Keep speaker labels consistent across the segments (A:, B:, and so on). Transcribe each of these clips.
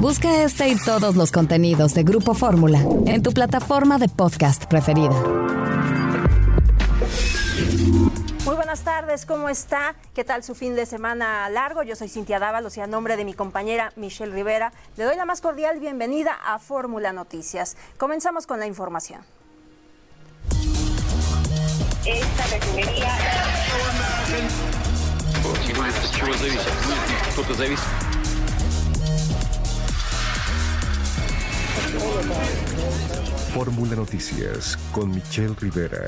A: Busca este y todos los contenidos de Grupo Fórmula en tu plataforma de podcast preferida.
B: Muy buenas tardes, ¿cómo está? ¿Qué tal su fin de semana largo? Yo soy Cintia Dávalos y a nombre de mi compañera Michelle Rivera le doy la más cordial bienvenida a Fórmula Noticias. Comenzamos con la información.
C: Esta refinería...
D: Fórmula Noticias con Michelle Rivera.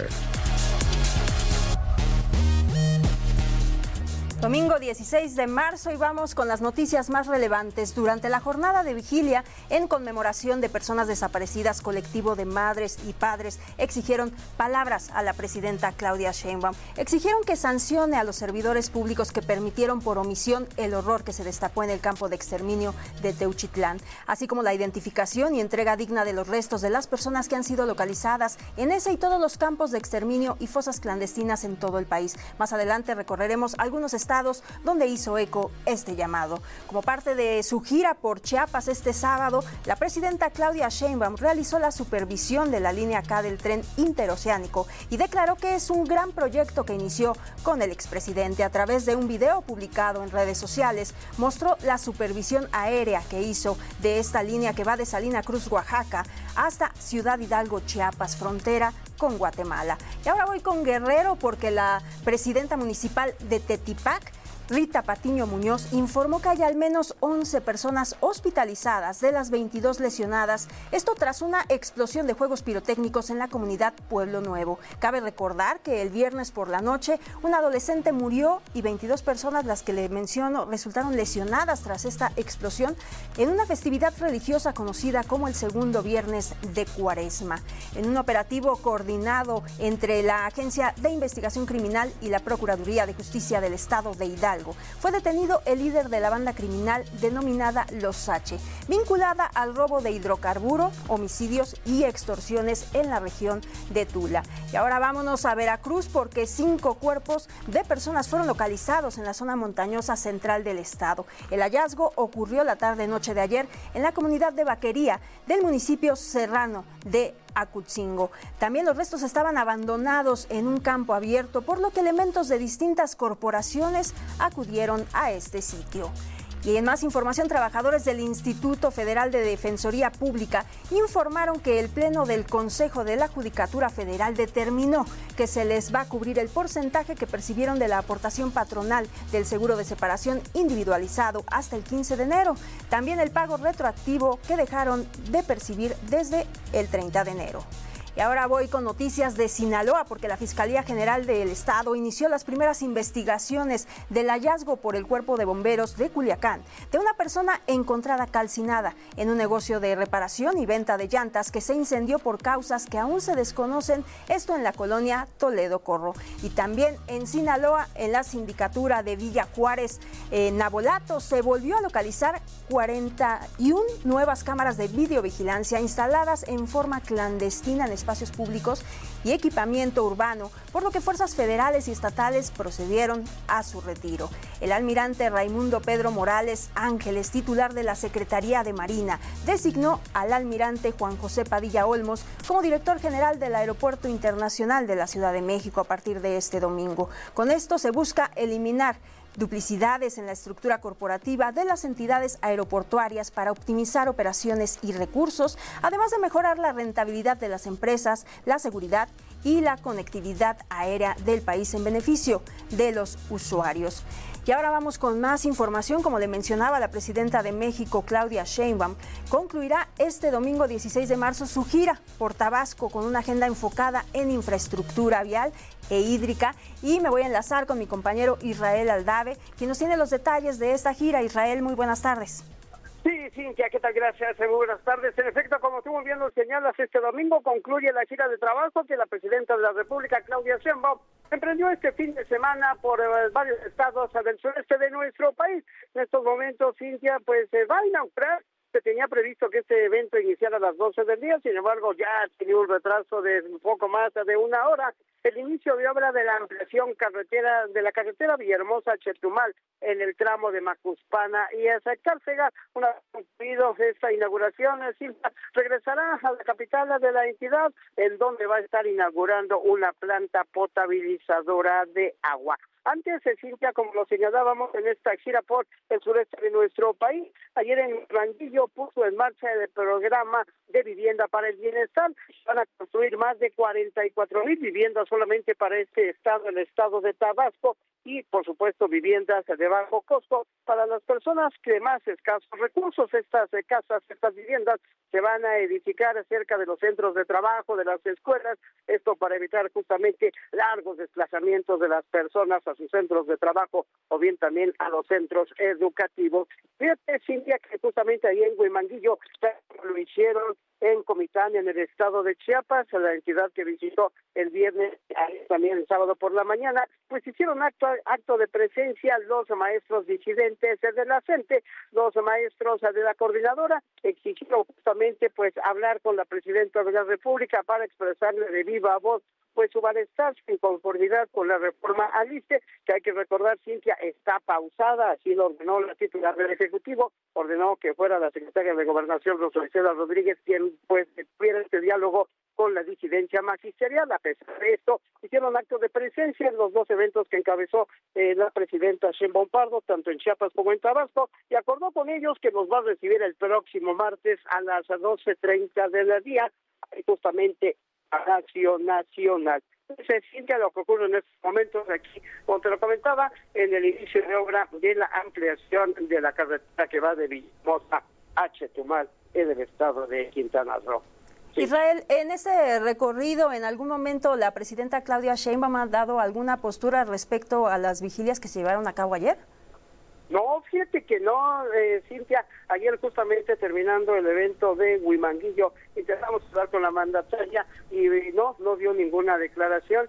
B: Domingo 16 de marzo y vamos con las noticias más relevantes. Durante la jornada de vigilia en conmemoración de personas desaparecidas, colectivo de madres y padres exigieron palabras a la presidenta Claudia Sheinbaum. Exigieron que sancione a los servidores públicos que permitieron por omisión el horror que se destapó en el campo de exterminio de Teuchitlán, así como la identificación y entrega digna de los restos de las personas que han sido localizadas en ese y todos los campos de exterminio y fosas clandestinas en todo el país. Más adelante recorreremos algunos estados donde hizo eco este llamado. Como parte de su gira por Chiapas este sábado, la presidenta Claudia Sheinbaum realizó la supervisión de la línea K del tren interoceánico y declaró que es un gran proyecto que inició con el expresidente. A través de un video publicado en redes sociales, mostró la supervisión aérea que hizo de esta línea que va de Salina Cruz, Oaxaca, hasta Ciudad Hidalgo, Chiapas, frontera con Guatemala. Y ahora voy con Guerrero porque la presidenta municipal de Tetipac, Rita Patiño Muñoz, informó que hay al menos 11 personas hospitalizadas de las 22 lesionadas, esto tras una explosión de juegos pirotécnicos en la comunidad Pueblo Nuevo. Cabe recordar que el viernes por la noche un adolescente murió y 22 personas, las que le menciono, resultaron lesionadas tras esta explosión en una festividad religiosa conocida como el segundo viernes de Cuaresma. En un operativo coordinado entre la Agencia de Investigación Criminal y la Procuraduría de Justicia del Estado de Hidalgo, fue detenido el líder de la banda criminal denominada Los H, vinculada al robo de hidrocarburo, homicidios y extorsiones en la región de Tula. Y ahora vámonos a Veracruz porque 5 cuerpos de personas fueron localizados en la zona montañosa central del estado. El hallazgo ocurrió la tarde-noche de ayer en la comunidad de Vaquería del municipio serrano de Acutzingo. También los restos estaban abandonados en un campo abierto, por lo que elementos de distintas corporaciones acudieron a este sitio. Y en más información, trabajadores del Instituto Federal de Defensoría Pública informaron que el Pleno del Consejo de la Judicatura Federal determinó que se les va a cubrir el porcentaje que percibieron de la aportación patronal del seguro de separación individualizado hasta el 15 de enero. También el pago retroactivo que dejaron de percibir desde el 30 de enero. Y ahora voy con noticias de Sinaloa porque la Fiscalía General del Estado inició las primeras investigaciones del hallazgo por el Cuerpo de Bomberos de Culiacán de una persona encontrada calcinada en un negocio de reparación y venta de llantas que se incendió por causas que aún se desconocen, esto en la colonia Toledo Corro. Y también en Sinaloa, en la sindicatura de Villa Juárez, Nabolato, se volvió a localizar 41 nuevas cámaras de videovigilancia instaladas en forma clandestina en espacios públicos y equipamiento urbano, por lo que fuerzas federales y estatales procedieron a su retiro. El almirante Raimundo Pedro Morales Ángeles, titular de la Secretaría de Marina, designó al almirante Juan José Padilla Olmos como director general del Aeropuerto Internacional de la Ciudad de México a partir de este domingo. Con esto se busca eliminar duplicidades en la estructura corporativa de las entidades aeroportuarias para optimizar operaciones y recursos, además de mejorar la rentabilidad de las empresas, la seguridad y la conectividad aérea del país en beneficio de los usuarios. Y ahora vamos con más información. Como le mencionaba, la presidenta de México, Claudia Sheinbaum, concluirá este domingo 16 de marzo su gira por Tabasco con una agenda enfocada en infraestructura vial e hídrica. Y me voy a enlazar con mi compañero Israel Aldave, quien nos tiene los detalles de esta gira. Israel, muy buenas tardes.
E: Sí, Cintia, ¿qué tal? Gracias, muy buenas tardes. En efecto, como tú muy bien lo señalas, este domingo concluye la gira de trabajo que la presidenta de la República, Claudia Sheinbaum, emprendió este fin de semana por varios estados del sureste de nuestro país. En estos momentos, Cintia, pues va a inaugurar se tenía previsto que este evento iniciara a las 12 del día, sin embargo ya tenía un retraso de un poco más de una hora. El inicio de obra de la ampliación de la carretera Villahermosa-Chetumal en el tramo de Macuspana y Cárcega. Una vez concluido esta inauguración, Silvia regresará a la capital de la entidad, en donde va a estar inaugurando una planta potabilizadora de agua. Antes, Cintia, como lo señalábamos en esta gira por el sureste de nuestro país, ayer en Manguillo puso en marcha el programa de vivienda para el bienestar. Van a construir más de 44,000 viviendas solamente para este estado, el estado de Tabasco, y por supuesto viviendas de bajo costo para las personas de más escasos recursos. Estas casas, estas viviendas se van a edificar cerca de los centros de trabajo, de las escuelas, esto para evitar justamente largos desplazamientos de las personas a sus centros de trabajo o bien también a los centros educativos. Fíjate, Cintia, que justamente ahí en Huimanguillo lo hicieron en Comitán, en el estado de Chiapas, la entidad que visitó el viernes, también el sábado por la mañana, pues hicieron acto de presencia los maestros disidentes de la CENTE, los maestros de la coordinadora, exigieron justamente pues hablar con la presidenta de la República para expresarle de viva voz pues su malestar en conformidad con la reforma al ISSSTE, que hay que recordar, Cintia, está pausada, así lo ordenó la titular del Ejecutivo, ordenó que fuera la secretaria de Gobernación, Rosa Isela Rodríguez, quien pues tuviera este diálogo con la disidencia magisterial. A pesar de esto, hicieron acto de presencia en los dos eventos que encabezó la presidenta Sheinbaum Pardo, tanto en Chiapas como en Tabasco, y acordó con ellos que nos va a recibir el próximo martes a las 12:30 del día, justamente Palacio Nacional. Se siente lo que ocurre en estos momentos aquí, como te lo comentaba, en el inicio de obra de la ampliación de la carretera que va de Villahermosa a Chetumal en el estado de Quintana Roo. Sí.
B: Israel, en ese recorrido, ¿en algún momento la presidenta Claudia Sheinbaum ha dado alguna postura respecto a las vigilias que se llevaron a cabo ayer?
E: No, fíjate que no, Cintia, ayer justamente terminando el evento de Huimanguillo, intentamos hablar con la mandataria y no dio ninguna declaración.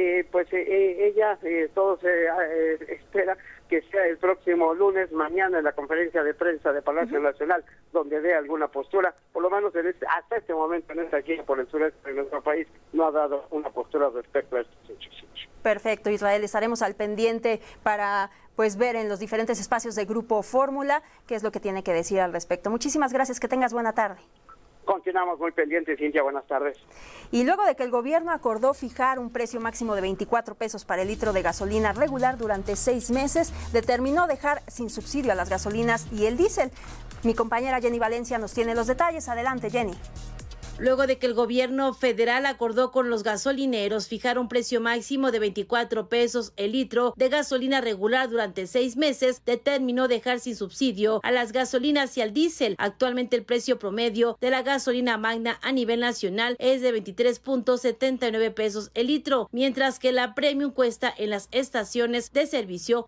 E: Ella, todo se espera que sea el próximo lunes, mañana, en la conferencia de prensa de Palacio Nacional, donde dé alguna postura. Por lo menos hasta este momento, en esta gira por el sureste de nuestro país, no ha dado una postura respecto a estos hechos.
B: Perfecto, Israel, estaremos al pendiente para pues ver en los diferentes espacios de Grupo Fórmula qué es lo que tiene que decir al respecto. Muchísimas gracias, que tengas buena tarde.
E: Continuamos muy pendientes, Cintia, buenas tardes.
B: Y luego de que el gobierno acordó fijar un precio máximo de 24 pesos para el litro de gasolina regular durante 6 meses, determinó dejar sin subsidio a las gasolinas y el diésel. Mi compañera Jenny Valencia nos tiene los detalles. Adelante, Jenny.
F: Luego de que el gobierno federal acordó con los gasolineros fijar un precio máximo de 24 pesos el litro de gasolina regular durante 6 meses, determinó dejar sin subsidio a las gasolinas y al diésel. Actualmente el precio promedio de la gasolina magna a nivel nacional es de 23.79 pesos el litro, mientras que la premium cuesta en las estaciones de servicio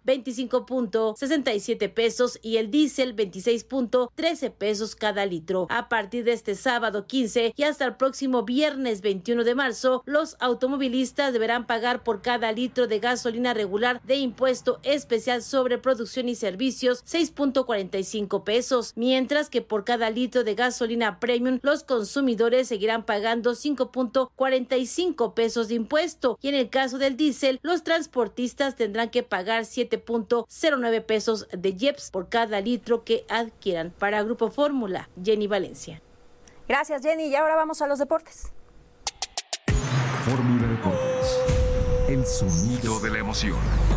F: 25.67 pesos y el diésel 26.13 pesos cada litro. A partir de este sábado 15 y hasta el próximo viernes 21 de marzo, los automovilistas deberán pagar por cada litro de gasolina regular de impuesto especial sobre producción y servicios 6.45 pesos, mientras que por cada litro de gasolina premium los consumidores seguirán pagando 5.45 pesos de impuesto, y en el caso del diésel los transportistas tendrán que pagar 7.09 pesos de IEPS por cada litro que adquieran. Para Grupo Fórmula, Jenny Valencia.
B: Gracias, Jenny. Y ahora vamos a los deportes.
D: Fórmula Deportes. El sonido de la emoción.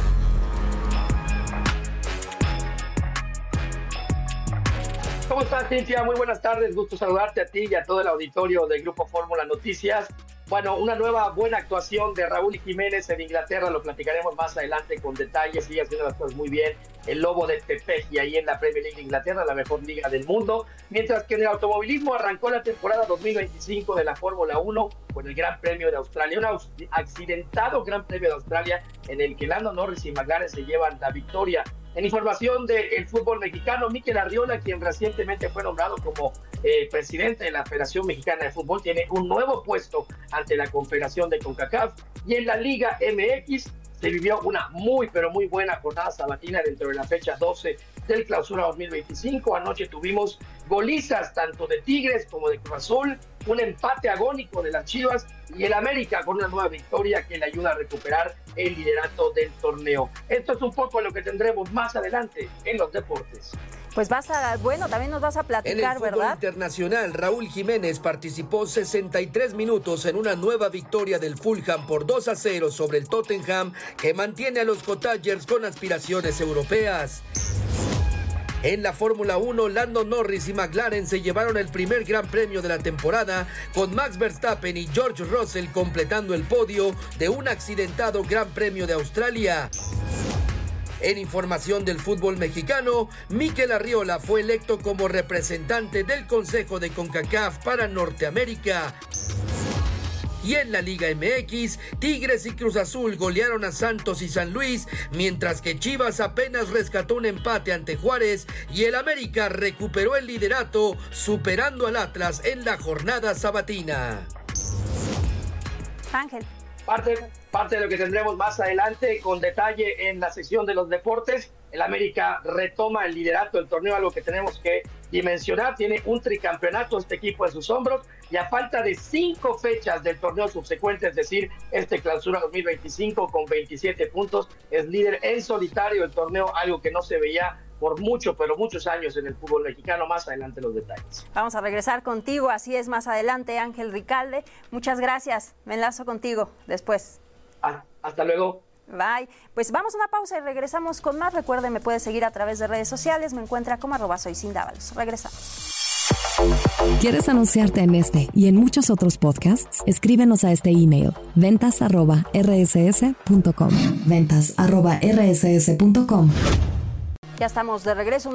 G: ¿Cómo estás, Cintia? Muy buenas tardes. Gusto saludarte a ti y a todo el auditorio del Grupo Fórmula Noticias. Bueno, una nueva buena actuación de Raúl Jiménez en Inglaterra, lo platicaremos más adelante con detalles, sigue haciendo las cosas muy bien, el Lobo de Tepeji ahí en la Premier League de Inglaterra, la mejor liga del mundo, mientras que en el automovilismo arrancó la temporada 2025 de la Fórmula 1 con el Gran Premio de Australia, un accidentado Gran Premio de Australia en el que Lando Norris y McLaren se llevan la victoria. En información del fútbol mexicano, Mikel Arriola, quien recientemente fue nombrado como presidente de la Federación Mexicana de Fútbol, tiene un nuevo puesto ante la Confederación de CONCACAF. Y en la Liga MX se vivió una muy, pero muy buena jornada sabatina dentro de la fecha 12 del Clausura 2025. Anoche tuvimos golizas tanto de Tigres como de Cruz Azul, un empate agónico de las Chivas y el América con una nueva victoria que le ayuda a recuperar el liderato del torneo. Esto es un poco lo que tendremos más adelante en los deportes.
B: Pues también nos vas a platicar,
H: en el fútbol
B: ¿verdad?
H: internacional, Raúl Jiménez participó 63 minutos en una nueva victoria del Fulham por 2-0 sobre el Tottenham, que mantiene a los Cottagers con aspiraciones europeas. En la Fórmula 1, Lando Norris y McLaren se llevaron el primer gran premio de la temporada, con Max Verstappen y George Russell completando el podio de un accidentado Gran Premio de Australia. En información del fútbol mexicano, Mikel Arriola fue electo como representante del Consejo de CONCACAF para Norteamérica. Y en la Liga MX, Tigres y Cruz Azul golearon a Santos y San Luis, mientras que Chivas apenas rescató un empate ante Juárez y el América recuperó el liderato, superando al Atlas en la jornada sabatina.
B: Ángel.
G: Parte de lo que tendremos más adelante con detalle en la sección de los deportes. El América retoma el liderato del torneo, algo que tenemos que dimensionar. Tiene un tricampeonato este equipo en sus hombros y a falta de 5 fechas del torneo subsecuente, es decir, este Clausura 2025 con 27 puntos, es líder en solitario del torneo, algo que no se veía por muchos años en el fútbol mexicano. Más adelante los detalles.
B: Vamos a regresar contigo, así es, más adelante, Ángel Ricalde. Muchas gracias, me enlazo contigo después.
G: Hasta luego.
B: Bye. Pues vamos a una pausa y regresamos con más. Recuerden, me puede seguir a través de redes sociales, me encuentra como @soycindávalos. Regresamos.
A: ¿Quieres anunciarte en este y en muchos otros podcasts? Escríbenos a este email, ventas@rss.com. ventas@rss.com.
B: Ya estamos de regreso,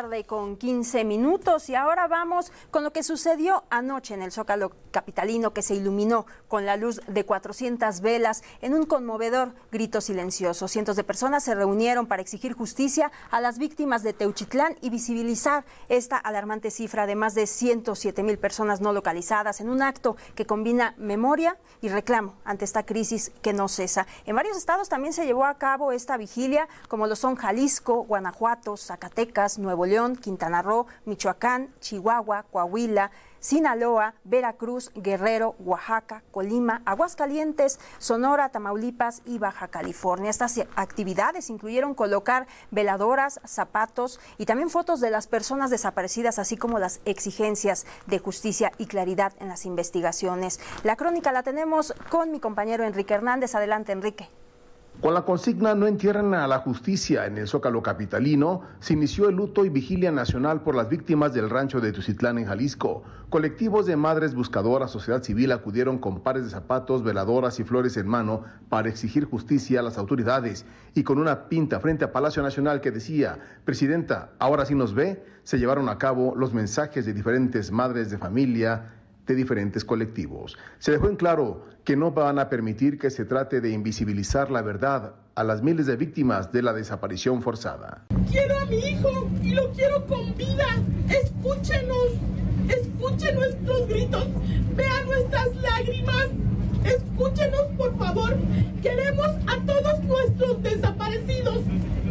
B: 1:15 p.m. y ahora vamos con lo que sucedió anoche en el Zócalo capitalino, que se iluminó con la luz de 400 velas en un conmovedor grito silencioso. Cientos de personas se reunieron para exigir justicia a las víctimas de Teuchitlán y visibilizar esta alarmante cifra de más de 107,000 personas no localizadas en un acto que combina memoria y reclamo ante esta crisis que no cesa. En varios estados también se llevó a cabo esta vigilia, como lo son Jalisco, Guanajuato, Zacatecas, Nuevo León, Quintana Roo, Michoacán, Chihuahua, Coahuila, Sinaloa, Veracruz, Guerrero, Oaxaca, Colima, Aguascalientes, Sonora, Tamaulipas y Baja California. Estas actividades incluyeron colocar veladoras, zapatos y también fotos de las personas desaparecidas, así como las exigencias de justicia y claridad en las investigaciones. La crónica la tenemos con mi compañero Enrique Hernández. Adelante, Enrique.
I: Con la consigna "No entierren a la justicia" en el Zócalo capitalino, se inició el luto y vigilia nacional por las víctimas del rancho de Teuchitlán en Jalisco. Colectivos de madres buscadoras, sociedad civil acudieron con pares de zapatos, veladoras y flores en mano para exigir justicia a las autoridades, y con una pinta frente a Palacio Nacional que decía: "Presidenta, ahora sí nos ve", se llevaron a cabo los mensajes de diferentes madres de familia de diferentes colectivos. Se dejó en claro que no van a permitir que se trate de invisibilizar la verdad a las miles de víctimas de la desaparición forzada.
J: Quiero a mi hijo y lo quiero con vida. Escúchenos, escuchen nuestros gritos, vean nuestras lágrimas. Escúchenos, por favor. Queremos a todos nuestros desaparecidos.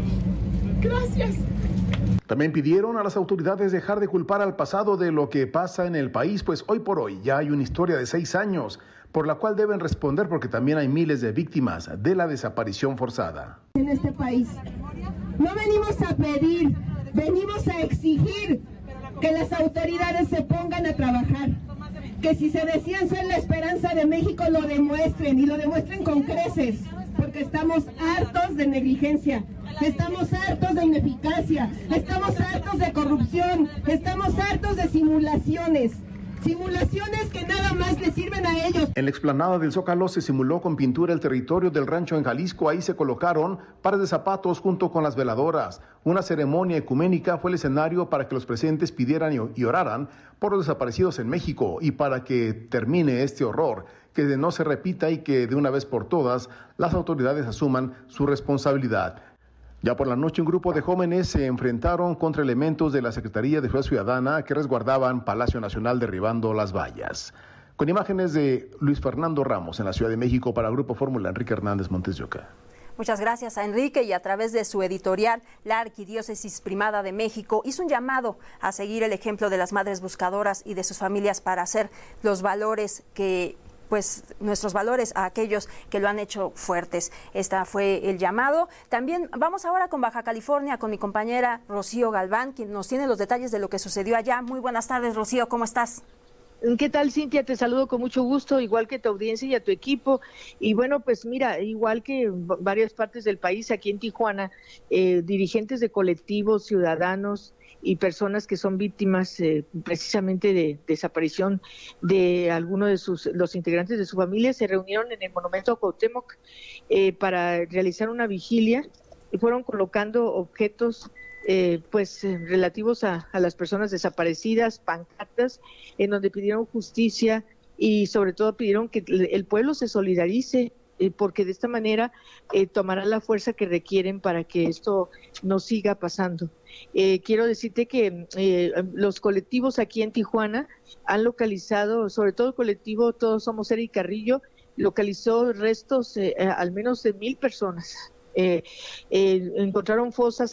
J: Gracias.
I: También pidieron a las autoridades dejar de culpar al pasado de lo que pasa en el país, pues hoy por hoy ya hay una historia de 6 años por la cual deben responder, porque también hay miles de víctimas de la desaparición forzada.
J: En este país no venimos a pedir, venimos a exigir que las autoridades se pongan a trabajar, que si se decían ser la esperanza de México lo demuestren, y lo demuestren con creces, porque estamos hartos de negligencia. Estamos hartos de ineficacia, estamos hartos de corrupción, estamos hartos de simulaciones que nada más les sirven a ellos.
I: En la explanada del Zócalo se simuló con pintura el territorio del rancho en Jalisco. Ahí se colocaron pares de zapatos junto con las veladoras. Una ceremonia ecuménica fue el escenario para que los presentes pidieran y oraran por los desaparecidos en México y para que termine este horror, que no se repita y que de una vez por todas las autoridades asuman su responsabilidad. Ya por la noche, un grupo de jóvenes se enfrentaron contra elementos de la Secretaría de Seguridad Ciudadana que resguardaban Palacio Nacional derribando las vallas. Con imágenes de Luis Fernando Ramos en la Ciudad de México, para Grupo Fórmula, Enrique Hernández, Montes de Oca.
B: Muchas gracias a Enrique, y a través de su editorial, la Arquidiócesis Primada de México hizo un llamado a seguir el ejemplo de las madres buscadoras y de sus familias para hacer los valores nuestros valores a aquellos que lo han hecho fuertes. Este fue el llamado. También vamos ahora con Baja California, con mi compañera Rocío Galván, quien nos tiene los detalles de lo que sucedió allá. Muy buenas tardes, Rocío, ¿cómo estás?
K: ¿Qué tal, Cintia? Te saludo con mucho gusto, igual que tu audiencia y a tu equipo. Y bueno, pues mira, igual que varias partes del país, aquí en Tijuana, dirigentes de colectivos, ciudadanos y personas que son víctimas precisamente de desaparición de algunos de los integrantes de su familia se reunieron en el Monumento a Cuauhtémoc para realizar una vigilia y fueron colocando objetos relativos a las personas desaparecidas, pancartas, en donde pidieron justicia y sobre todo pidieron que el pueblo se solidarice, porque de esta manera tomarán la fuerza que requieren para que esto no siga pasando. Quiero decirte que los colectivos aquí en Tijuana han localizado, sobre todo el colectivo Todos Somos Eric Carrillo, localizó restos al menos de 1,000 personas. Han encontrado fosas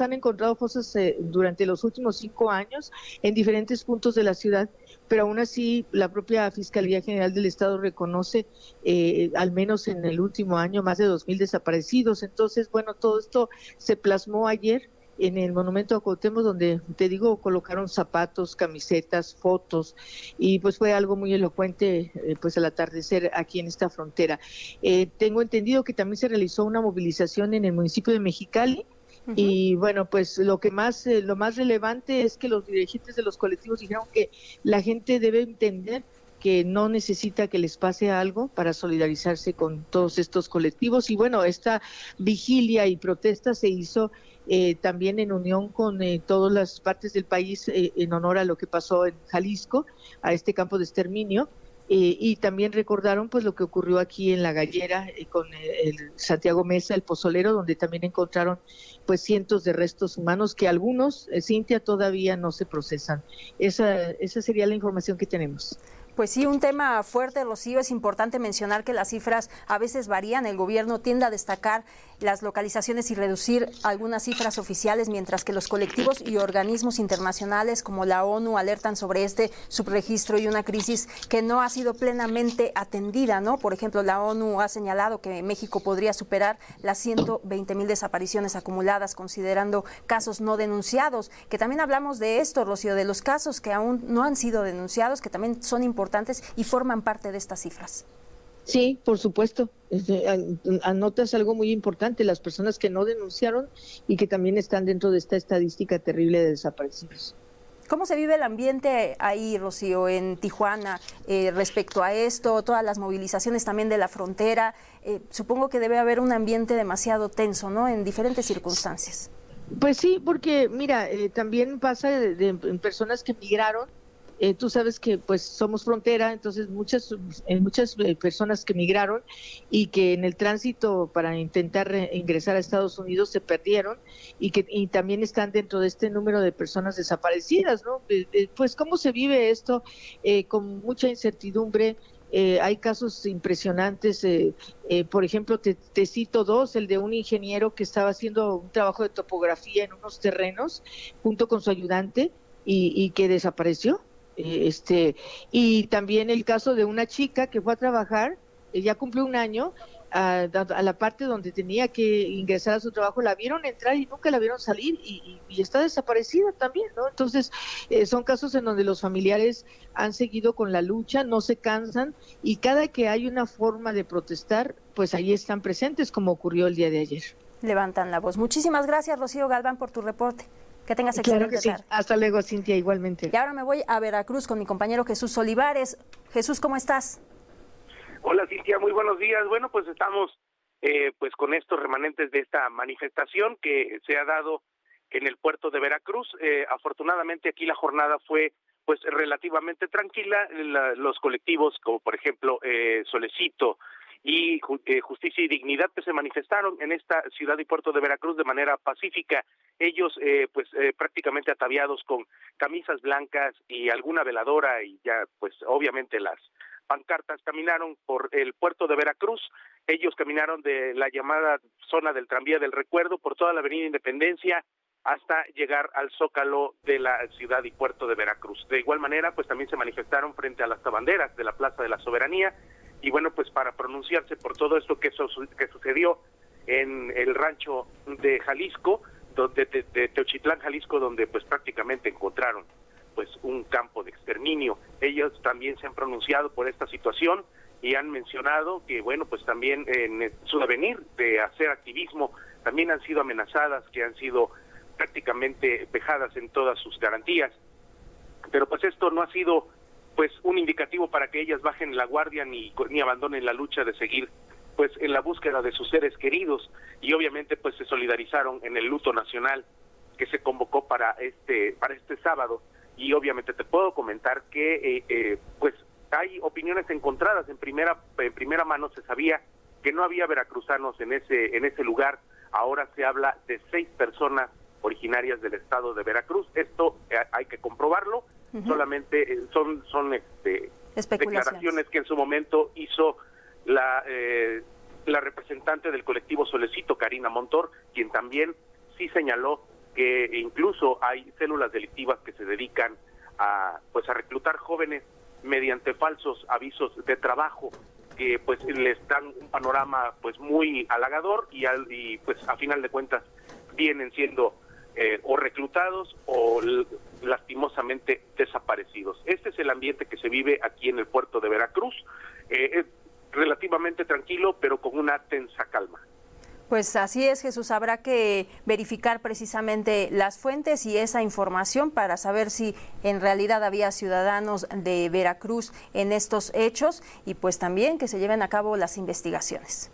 K: durante los últimos 5 años en diferentes puntos de la ciudad, pero aún así la propia Fiscalía General del Estado reconoce al menos en el último año más de 2,000 desaparecidos. Entonces, bueno, todo esto se plasmó ayer en el Monumento a Cuauhtémoc, donde, te digo, colocaron zapatos, camisetas, fotos, y pues fue algo muy elocuente al atardecer aquí en esta frontera. Tengo entendido que también se realizó una movilización en el municipio de Mexicali, y bueno, pues lo más relevante es que los dirigentes de los colectivos dijeron que la gente debe entender que no necesita que les pase algo para solidarizarse con todos estos colectivos. Y bueno, esta vigilia y protesta se hizo también en unión con todas las partes del país en honor a lo que pasó en Jalisco, a este campo de exterminio. Y también recordaron pues lo que ocurrió aquí en La Gallera con el Santiago Mesa, el pozolero, donde también encontraron pues cientos de restos humanos que algunos, Cintia, todavía no se procesan. Esa sería la información que tenemos.
B: Pues sí, un tema fuerte, Rocío. Es importante mencionar que las cifras a veces varían. El gobierno tiende a destacar las localizaciones y reducir algunas cifras oficiales, mientras que los colectivos y organismos internacionales como la ONU alertan sobre este subregistro y una crisis que no ha sido plenamente atendida, ¿no? Por ejemplo, la ONU ha señalado que México podría superar las 120,000 desapariciones acumuladas, considerando casos no denunciados, que también hablamos de esto, Rocío, de los casos que aún no han sido denunciados, que también son importantes y forman parte de estas cifras.
K: Sí, por supuesto. Anotas algo muy importante, las personas que no denunciaron y que también están dentro de esta estadística terrible de desaparecidos.
B: ¿Cómo se vive el ambiente ahí, Rocío, en Tijuana respecto a esto, todas las movilizaciones también de la frontera? Supongo que debe haber un ambiente demasiado tenso, ¿no?, en diferentes circunstancias.
K: Pues sí, porque mira, también pasa de personas que migraron. Tú sabes que pues somos frontera, entonces muchas personas que migraron y que en el tránsito para intentar ingresar a Estados Unidos se perdieron y también están dentro de este número de personas desaparecidas, ¿no? Pues cómo se vive esto con mucha incertidumbre. Hay casos impresionantes, por ejemplo, te cito dos: el de un ingeniero que estaba haciendo un trabajo de topografía en unos terrenos junto con su ayudante y que desapareció. Y también el caso de una chica que fue a trabajar, ya cumplió 1 año, a la parte donde tenía que ingresar a su trabajo, la vieron entrar y nunca la vieron salir y está desaparecida también, ¿no? Entonces son casos en donde los familiares han seguido con la lucha, no se cansan, y cada que hay una forma de protestar, pues ahí están presentes, como ocurrió el día de ayer.
B: Levantan la voz. Muchísimas gracias, Rocío Galván, por tu reporte. Que tengas excelente tarde.
K: Claro que sí. Hasta luego, Cintia, igualmente.
B: Y ahora me voy a Veracruz con mi compañero Jesús Olivares. Jesús, ¿cómo estás?
L: Hola, Cintia, muy buenos días. Bueno, pues estamos pues con estos remanentes de esta manifestación que se ha dado en el puerto de Veracruz. Afortunadamente aquí la jornada fue pues relativamente tranquila. Los colectivos como por ejemplo Solecito y Justicia y Dignidad que se manifestaron en esta ciudad y puerto de Veracruz de manera pacífica. Ellos prácticamente ataviados con camisas blancas y alguna veladora y ya pues obviamente las pancartas, caminaron por el puerto de Veracruz. Ellos caminaron de la llamada zona del tranvía del recuerdo por toda la avenida Independencia hasta llegar al Zócalo de la ciudad y puerto de Veracruz. De igual manera, pues también se manifestaron frente a las banderas de la Plaza de la Soberanía, y bueno, pues para pronunciarse por todo esto que sucedió en el rancho de Jalisco, de Teochitlán, Jalisco, donde pues prácticamente encontraron pues un campo de exterminio. Ellos también se han pronunciado por esta situación y han mencionado que, bueno, pues también en su devenir de hacer activismo también han sido amenazadas, que han sido prácticamente vejadas en todas sus garantías. Pero pues esto no ha sido pues un indicativo para que ellas bajen la guardia ni abandonen la lucha de seguir pues en la búsqueda de sus seres queridos, y obviamente pues se solidarizaron en el luto nacional que se convocó para este sábado. Y obviamente te puedo comentar que pues hay opiniones encontradas. En primera mano se sabía que no había veracruzanos en ese lugar. Ahora se habla de 6 personas originarias del estado de Veracruz. Esto hay que comprobarlo. Solamente son declaraciones que en su momento hizo la representante del colectivo Solecito, Karina Montor, quien también sí señaló que incluso hay células delictivas que se dedican a reclutar jóvenes mediante falsos avisos de trabajo, que pues les dan un panorama pues muy halagador, y pues a final de cuentas vienen siendo o reclutados o lastimosamente desaparecidos. Este es el ambiente que se vive aquí en el puerto de Veracruz, relativamente tranquilo, pero con una tensa calma.
B: Pues así es, Jesús. Habrá que verificar precisamente las fuentes y esa información para saber si en realidad había ciudadanos de Veracruz en estos hechos, y pues también que se lleven a cabo las investigaciones.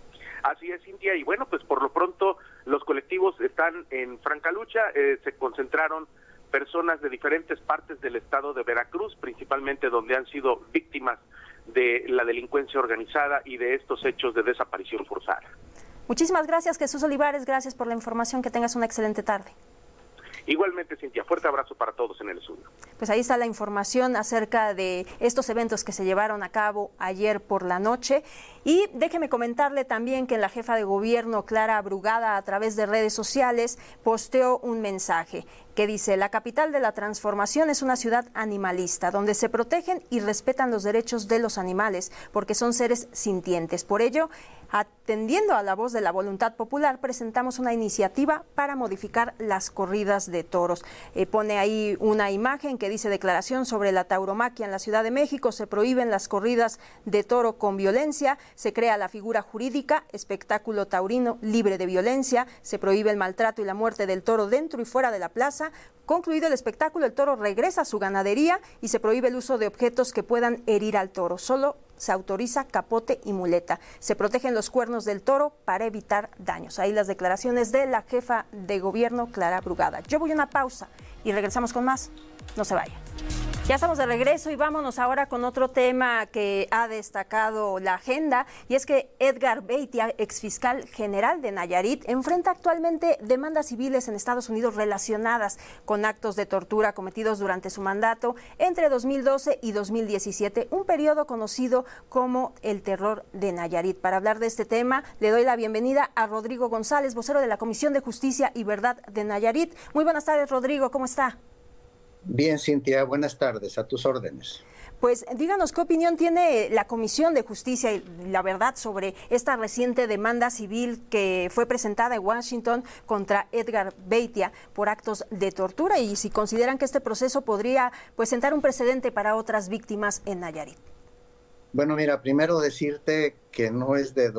L: Así es, Cintia, y bueno, pues por lo pronto los colectivos están en franca lucha. Se concentraron personas de diferentes partes del estado de Veracruz, principalmente donde han sido víctimas de la delincuencia organizada y de estos hechos de desaparición forzada.
B: Muchísimas gracias, Jesús Olivares. Gracias por la información. Que tengas una excelente tarde.
L: Igualmente, Cintia, fuerte abrazo para todos en el estudio.
B: Pues ahí está la información acerca de estos eventos que se llevaron a cabo ayer por la noche. Y déjeme comentarle también que la jefa de gobierno, Clara Brugada, a través de redes sociales, posteó un mensaje que dice: la capital de la transformación es una ciudad animalista, donde se protegen y respetan los derechos de los animales, porque son seres sintientes. Por ello, atendiendo a la voz de la voluntad popular, presentamos una iniciativa para modificar las corridas de toros. Pone ahí una imagen que dice: declaración sobre la tauromaquia en la Ciudad de México, se prohíben las corridas de toro con violencia, se crea la figura jurídica, espectáculo taurino libre de violencia, se prohíbe el maltrato y la muerte del toro dentro y fuera de la plaza. Concluido el espectáculo, el toro regresa a su ganadería y se prohíbe el uso de objetos que puedan herir al toro. Solo se autoriza capote y muleta. Se protegen los cuernos del toro para evitar daños. Ahí las declaraciones de la jefa de gobierno, Clara Brugada. Yo voy a una pausa y regresamos con más. No se vayan. Ya estamos de regreso y vámonos ahora con otro tema que ha destacado la agenda, y es que Edgar Beitia, exfiscal general de Nayarit, enfrenta actualmente demandas civiles en Estados Unidos relacionadas con actos de tortura cometidos durante su mandato entre 2012 y 2017, un periodo conocido como el terror de Nayarit. Para hablar de este tema, le doy la bienvenida a Rodrigo González, vocero de la Comisión de Justicia y Verdad de Nayarit. Muy buenas tardes, Rodrigo, ¿cómo está?
M: Bien, Cintia, buenas tardes, a tus órdenes.
B: Pues díganos qué opinión tiene la Comisión de Justicia y la Verdad sobre esta reciente demanda civil que fue presentada en Washington contra Edgar Beitia por actos de tortura, y si consideran que este proceso podría pues sentar un precedente para otras víctimas en Nayarit.
M: Bueno, mira, primero decirte que no es de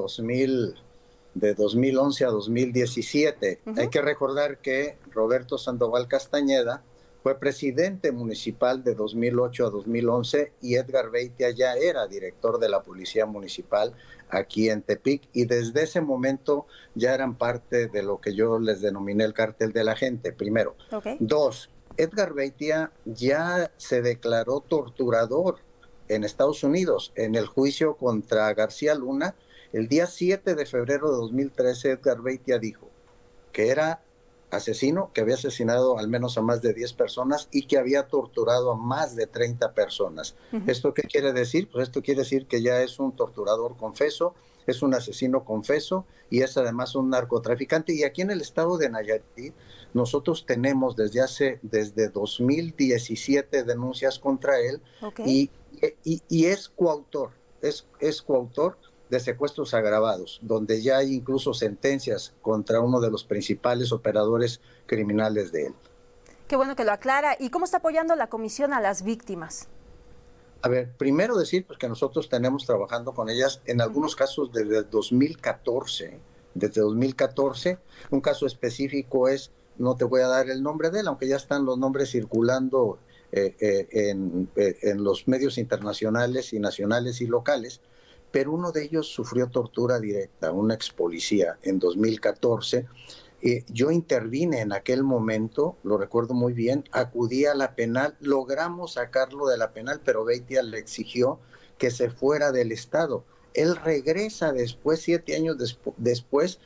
M: 2011 a 2017. Hay que recordar que Roberto Sandoval Castañeda fue presidente municipal de 2008 a 2011 y Edgar Beitia ya era director de la Policía Municipal aquí en Tepic, y desde ese momento ya eran parte de lo que yo les denominé el cártel de la gente, primero. Dos, Edgar Beitia ya se declaró torturador en Estados Unidos en el juicio contra García Luna. El día 7 de febrero de 2013, Edgar Beitia dijo que era asesino que había asesinado al menos a más de 10 personas y que había torturado a más de 30 personas. ¿Esto qué quiere decir? Pues esto quiere decir que ya es un torturador confeso, es un asesino confeso y es además un narcotraficante. Y aquí en el estado de Nayarit nosotros tenemos desde 2017 denuncias contra él, y es coautor, es coautor de secuestros agravados, donde ya hay incluso sentencias contra uno de los principales operadores criminales de él.
B: Qué bueno que lo aclara. ¿Y cómo está apoyando la comisión a las víctimas?
M: A ver, primero decir pues, que nosotros tenemos trabajando con ellas en algunos casos desde 2014. Desde 2014, un caso específico es, no te voy a dar el nombre de él, aunque ya están los nombres circulando en los medios internacionales y nacionales y locales, pero uno de ellos sufrió tortura directa, un ex policía en 2014. Yo intervine en aquel momento, lo recuerdo muy bien, acudí a la penal, logramos sacarlo de la penal, pero Beitia le exigió que se fuera del estado. Él regresa después, 7 años después,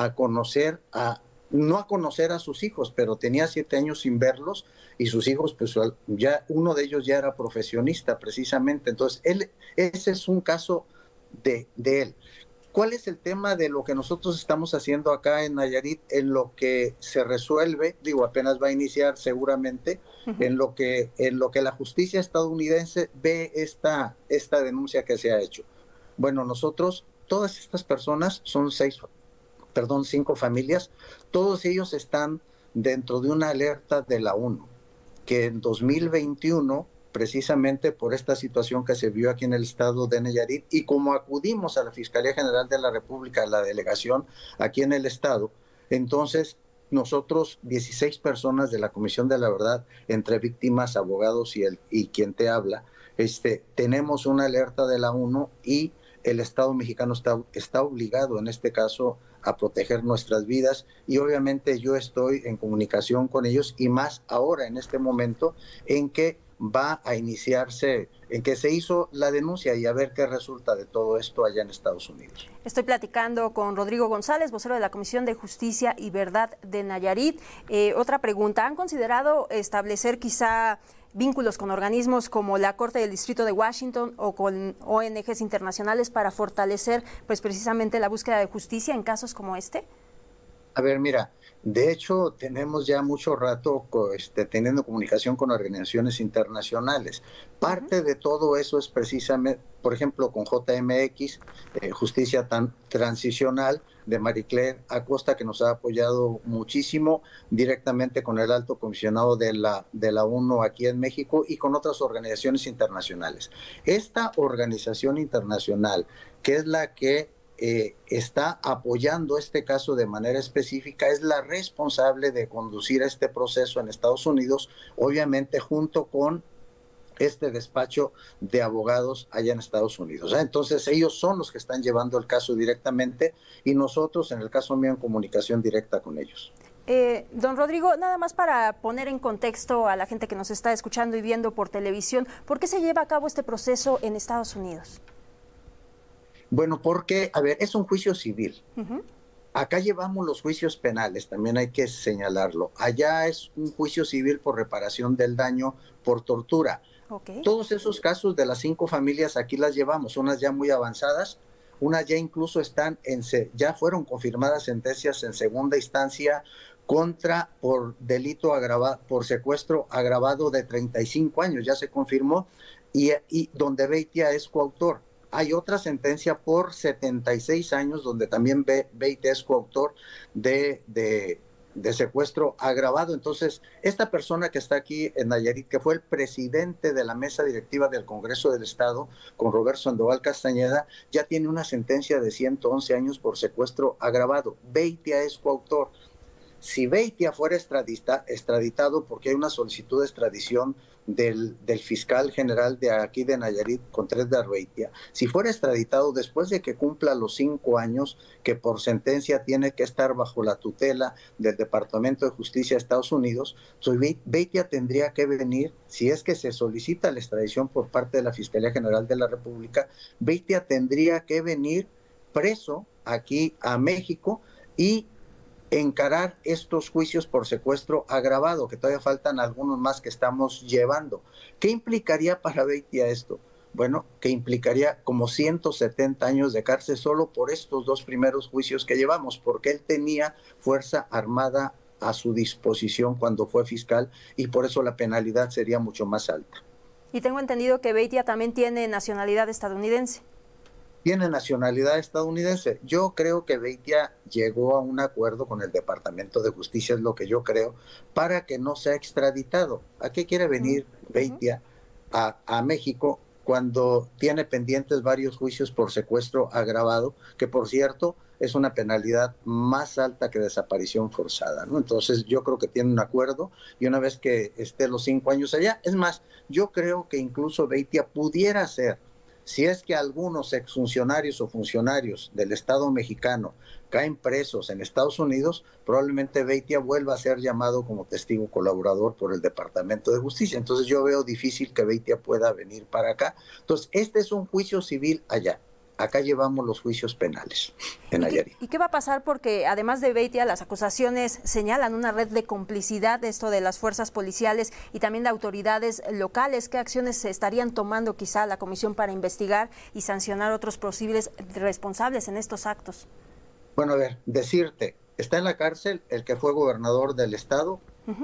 M: no a conocer a sus hijos, pero tenía 7 años sin verlos, y sus hijos, pues ya uno de ellos ya era profesionista precisamente. Entonces, ese es un caso de él. ¿Cuál es el tema de lo que nosotros estamos haciendo acá en Nayarit, en lo que se resuelve? Digo, apenas va a iniciar seguramente, en lo que la justicia estadounidense ve esta denuncia que se ha hecho. Bueno, nosotros, todas estas personas, son 5 familias, todos ellos están dentro de una alerta de la ONU, que en 2021, precisamente por esta situación que se vio aquí en el estado de Nayarit, y como acudimos a la Fiscalía General de la República, a la delegación aquí en el estado, entonces nosotros, 16 personas de la Comisión de la Verdad, entre víctimas, abogados y quien te habla, tenemos una alerta de la ONU, y el Estado mexicano está obligado en este caso a proteger nuestras vidas, y obviamente yo estoy en comunicación con ellos, y más ahora en este momento en que va a iniciarse, en que se hizo la denuncia, y a ver qué resulta de todo esto allá en Estados Unidos.
B: Estoy platicando con Rodrigo González, vocero de la Comisión de Justicia y Verdad de Nayarit. Otra pregunta, ¿han considerado establecer quizá vínculos con organismos como la Corte del Distrito de Washington o con ONGs internacionales para fortalecer pues precisamente la búsqueda de justicia en casos como este?
M: A ver, mira, de hecho tenemos ya mucho rato teniendo comunicación con organizaciones internacionales. Parte de todo eso es precisamente, por ejemplo, con JMX, Justicia Transicional, de Marie Claire Acosta, que nos ha apoyado muchísimo directamente con el alto comisionado de la ONU aquí en México, y con otras organizaciones internacionales. Esta organización internacional, que es la que está apoyando este caso de manera específica, es la responsable de conducir este proceso en Estados Unidos, obviamente junto con este despacho de abogados allá en Estados Unidos. Entonces ellos son los que están llevando el caso directamente, y nosotros, en el caso mío, en comunicación directa con ellos.
B: Don Rodrigo, nada más para poner en contexto a la gente que nos está escuchando y viendo por televisión, ¿por qué se lleva a cabo este proceso en Estados Unidos?
M: Bueno, porque, a ver, es un juicio civil. Acá llevamos los juicios penales, también hay que señalarlo. Allá es un juicio civil por reparación del daño por tortura. Todos esos casos de las 5 familias aquí las llevamos, unas ya muy avanzadas, unas ya incluso ya fueron confirmadas sentencias en segunda instancia por delito agravado, por secuestro agravado de 35 años, ya se confirmó, y donde Beitia es coautor. Hay otra sentencia por 76 años donde también Beitia es coautor de secuestro agravado. Entonces, esta persona que está aquí en Nayarit, que fue el presidente de la mesa directiva del Congreso del Estado, con Roberto Sandoval Castañeda, ya tiene una sentencia de 111 años por secuestro agravado. Beitia es coautor. Si Beitia fuera extraditado, porque hay una solicitud de extradición del fiscal general de aquí de Nayarit, Contreras de Arbeitia, si fuera extraditado después de que cumpla los 5 años, que por sentencia tiene que estar bajo la tutela del Departamento de Justicia de Estados Unidos, Beitia tendría que venir, si es que se solicita la extradición por parte de la Fiscalía General de la República, Beitia tendría que venir preso aquí a México, y encarar estos juicios por secuestro agravado, que todavía faltan algunos más que estamos llevando. ¿Qué implicaría para Beitia esto? Bueno, que implicaría como 170 años de cárcel solo por estos 2 primeros juicios que llevamos, porque él tenía fuerza armada a su disposición cuando fue fiscal y por eso la penalidad sería mucho más alta.
B: Y tengo entendido que Beitia también tiene nacionalidad estadounidense.
M: Tiene nacionalidad estadounidense. Yo creo que Beitia llegó a un acuerdo con el Departamento de Justicia, es lo que yo creo, para que no sea extraditado. ¿A qué quiere venir Beitia a México cuando tiene pendientes varios juicios por secuestro agravado, que por cierto es una penalidad más alta que desaparición forzada, ¿no? Entonces yo creo que tiene un acuerdo y una vez que esté los 5 años allá, es más, yo creo que incluso Beitia pudiera ser, si es que algunos exfuncionarios o funcionarios del Estado mexicano caen presos en Estados Unidos, probablemente Beitia vuelva a ser llamado como testigo colaborador por el Departamento de Justicia. Entonces yo veo difícil que Beitia pueda venir para acá. Entonces este es un juicio civil allá. Acá llevamos los juicios penales en Nayarit.
B: ¿Y qué va a pasar? Porque además de Beitia, las acusaciones señalan una red de complicidad de esto de las fuerzas policiales y también de autoridades locales. ¿Qué acciones se estarían tomando quizá la comisión para investigar y sancionar otros posibles responsables en estos actos?
M: Bueno, a ver, decirte, está en la cárcel el que fue gobernador del estado,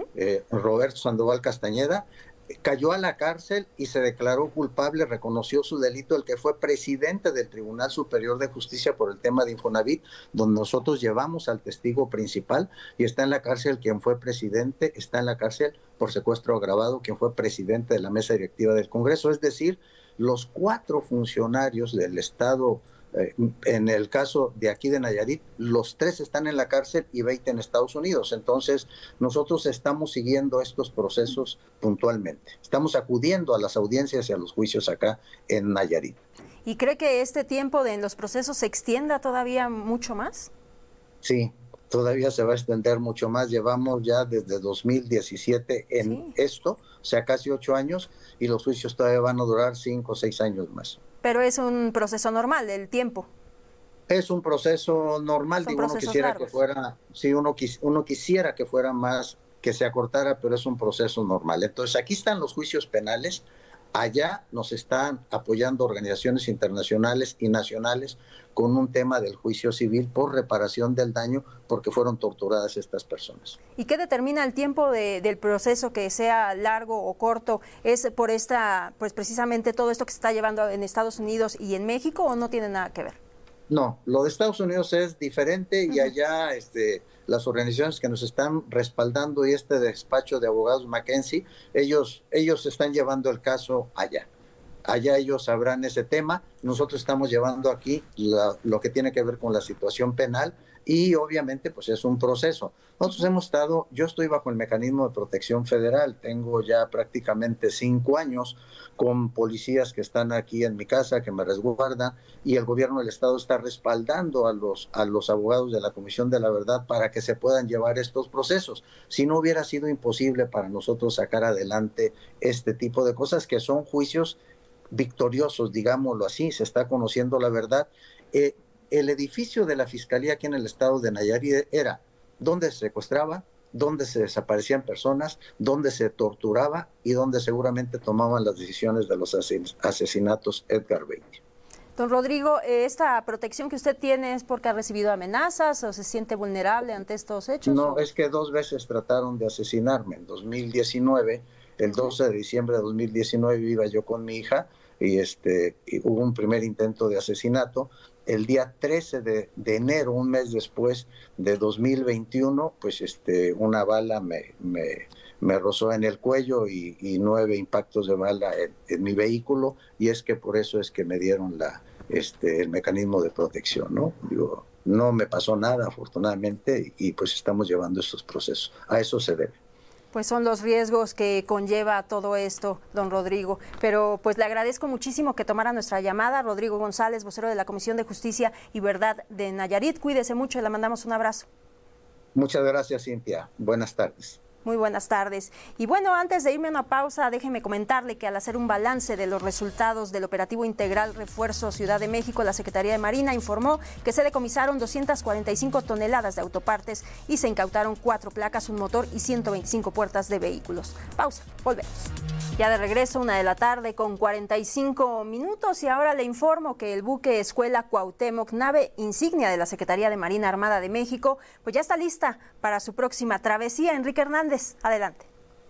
M: Roberto Sandoval Castañeda, cayó a la cárcel y se declaró culpable, reconoció su delito, el que fue presidente del Tribunal Superior de Justicia por el tema de Infonavit, donde nosotros llevamos al testigo principal, y está en la cárcel quien fue presidente, está en la cárcel por secuestro agravado quien fue presidente de la mesa directiva del Congreso, es decir, los 4 funcionarios del Estado. En el caso de aquí de Nayarit, los 3 están en la cárcel y 20 en Estados Unidos. Entonces, nosotros estamos siguiendo estos procesos puntualmente. Estamos acudiendo a las audiencias y a los juicios acá en Nayarit.
B: ¿Y cree que este tiempo en los procesos se extienda todavía mucho más?
M: Sí, todavía se va a extender mucho más. Llevamos ya desde 2017 en esto, o sea, casi 8 años, y los juicios todavía van a durar 5 o 6 años más.
B: Pero es un proceso normal, el tiempo.
M: Es un proceso normal, digo, uno quisiera largos. Que fuera, sí, uno quisiera que fuera más, que se acortara, pero es un proceso normal. Entonces, aquí están los juicios penales, allá nos están apoyando organizaciones internacionales y nacionales con un tema del juicio civil por reparación del daño porque fueron torturadas estas personas.
B: ¿Y qué determina el tiempo del proceso, que sea largo o corto? ¿Es por pues precisamente todo esto que se está llevando en Estados Unidos y en México, o no tiene nada que ver?
M: No, lo de Estados Unidos es diferente y allá las organizaciones que nos están respaldando y este despacho de abogados McKinsey, ellos están llevando el caso allá. Allá ellos sabrán ese tema. Nosotros estamos llevando aquí lo que tiene que ver con la situación penal y obviamente pues es un proceso. Nosotros yo estoy bajo el mecanismo de protección federal, tengo ya prácticamente 5 años con policías que están aquí en mi casa, que me resguardan, y el gobierno del estado está respaldando a los abogados de la Comisión de la Verdad para que se puedan llevar estos procesos. Si no hubiera sido imposible para nosotros sacar adelante este tipo de cosas que son juicios victoriosos, digámoslo así, se está conociendo la verdad. El edificio de la Fiscalía aquí en el estado de Nayarit era donde se secuestraba, donde se desaparecían personas, donde se torturaba y donde seguramente tomaban las decisiones de los asesinatos Edgar Beitia.
B: Don Rodrigo, ¿esta protección que usted tiene es porque ha recibido amenazas o se siente vulnerable ante estos hechos?
M: No, es que 2 veces trataron de asesinarme. En 2019, el 12 de diciembre de 2019 iba yo con mi hija y hubo un primer intento de asesinato. El día 13 de enero, un mes después de 2021, pues una bala me rozó en el cuello y 9 impactos de bala en mi vehículo, y es que por eso es que me dieron el mecanismo de protección, ¿no? Digo, no me pasó nada, afortunadamente, y pues estamos llevando estos procesos. A eso se debe.
B: Pues son los riesgos que conlleva todo esto, don Rodrigo. Pero pues le agradezco muchísimo que tomara nuestra llamada. Rodrigo González, vocero de la Comisión de Justicia y Verdad de Nayarit. Cuídese mucho y le mandamos un abrazo.
M: Muchas gracias, Cintia. Buenas tardes.
B: Muy buenas tardes. Y bueno, antes de irme a una pausa, déjeme comentarle que al hacer un balance de los resultados del operativo integral Refuerzo Ciudad de México, la Secretaría de Marina informó que se decomisaron 245 toneladas de autopartes y se incautaron 4 placas, un motor y 125 puertas de vehículos. Pausa, volvemos. Ya de regreso, 1:45 p.m. y ahora le informo que el buque Escuela Cuauhtémoc, nave insignia de la Secretaría de Marina Armada de México, pues ya está lista para su próxima travesía. Enrique Hernández, adelante.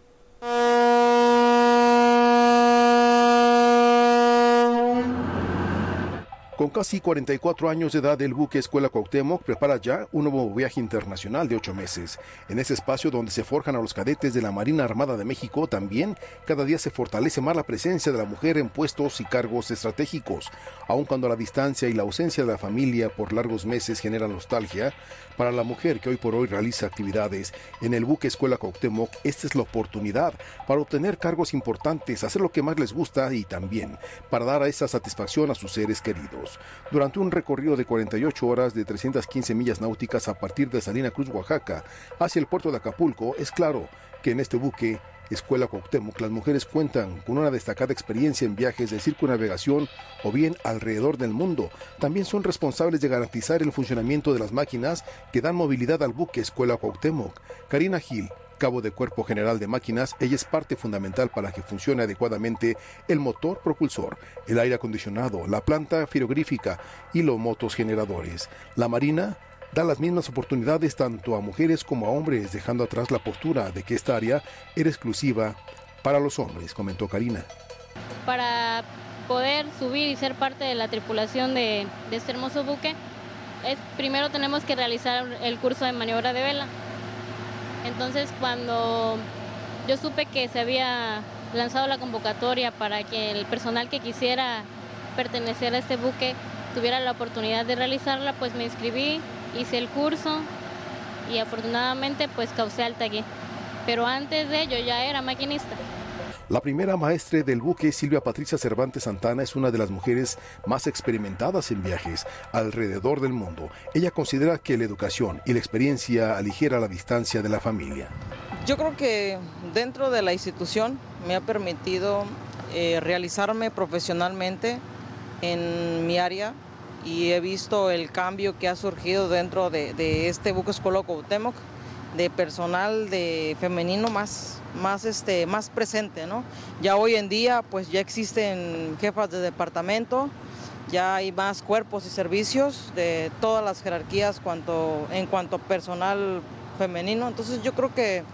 N: Con casi 44 años de edad, el buque Escuela Cuauhtémoc prepara ya un nuevo viaje internacional de 8 meses. En ese espacio donde se forjan a los cadetes de la Marina Armada de México, también cada día se fortalece más la presencia de la mujer en puestos y cargos estratégicos. Aun cuando la distancia y la ausencia de la familia por largos meses genera nostalgia, para la mujer que hoy por hoy realiza actividades en el buque Escuela Cuauhtémoc, esta es la oportunidad para obtener cargos importantes, hacer lo que más les gusta y también para dar esa satisfacción a sus seres queridos. Durante un recorrido de 48 horas de 315 millas náuticas a partir de Salina Cruz, Oaxaca, hacia el puerto de Acapulco, es claro que en este buque Escuela Cuauhtémoc las mujeres cuentan con una destacada experiencia en viajes de circunnavegación o bien alrededor del mundo. También son responsables de garantizar el funcionamiento de las máquinas que dan movilidad al buque Escuela Cuauhtémoc. Karina Gil, cabo de Cuerpo General de Máquinas, ella es parte fundamental para que funcione adecuadamente el motor propulsor, el aire acondicionado, la planta frigorífica y los motos generadores. La Marina da las mismas oportunidades tanto a mujeres como a hombres, dejando atrás la postura de que esta área era exclusiva para los hombres, comentó Karina.
O: Para poder subir y ser parte de la tripulación de este hermoso buque, primero tenemos que realizar el curso de maniobra de vela. Entonces, cuando yo supe que se había lanzado la convocatoria para que el personal que quisiera pertenecer a este buque tuviera la oportunidad de realizarla, pues me inscribí, hice el curso y afortunadamente pues causé alta aquí. Pero antes de ello ya era maquinista.
N: La primera maestre del buque, Silvia Patricia Cervantes Santana, es una de las mujeres más experimentadas en viajes alrededor del mundo. Ella considera que la educación y la experiencia aligera la distancia de la familia.
P: Yo creo que dentro de la institución me ha permitido realizarme profesionalmente en mi área y he visto el cambio que ha surgido dentro de este buque Escuela Cuauhtémoc, de personal de femenino más presente, ¿no? Ya hoy en día pues ya existen jefas de departamento, ya hay más cuerpos y servicios de todas las jerarquías en cuanto a personal femenino. Entonces yo creo que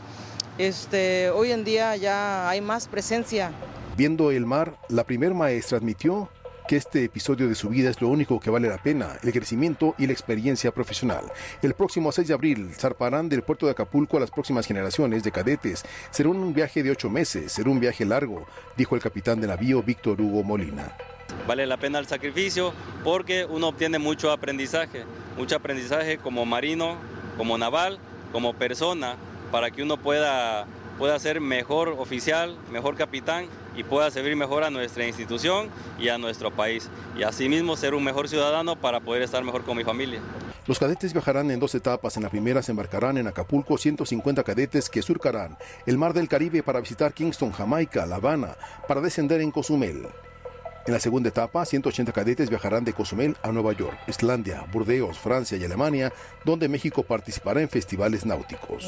P: hoy en día ya hay más presencia.
N: Viendo el mar, la primer maestra admitió que este episodio de su vida es lo único que vale la pena, el crecimiento y la experiencia profesional. El próximo 6 de abril zarparán del puerto de Acapulco a las próximas generaciones de cadetes. Será un viaje de 8 meses, será un viaje largo, dijo el capitán de navío Víctor Hugo Molina.
Q: Vale la pena el sacrificio porque uno obtiene mucho aprendizaje como marino, como naval, como persona, para que uno pueda ser mejor oficial, mejor capitán y pueda servir mejor a nuestra institución y a nuestro país. Y asimismo ser un mejor ciudadano para poder estar mejor con mi familia.
N: Los cadetes viajarán en 2 etapas. En la primera se embarcarán en Acapulco 150 cadetes que surcarán el mar del Caribe para visitar Kingston, Jamaica, La Habana, para descender en Cozumel. En la segunda etapa, 180 cadetes viajarán de Cozumel a Nueva York, Islandia, Burdeos, Francia y Alemania, donde México participará en festivales náuticos.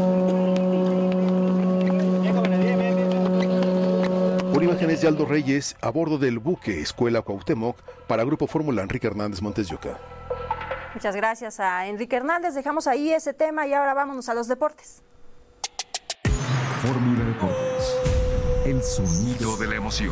N: Por imágenes de Aldo Reyes, a bordo del buque Escuela Cuauhtémoc, para Grupo Fórmula, Enrique Hernández, Montes de Oca.
B: Muchas gracias a Enrique Hernández. Dejamos ahí ese tema y ahora vámonos a los deportes.
D: Fórmula Deportes, el sonido de la emoción.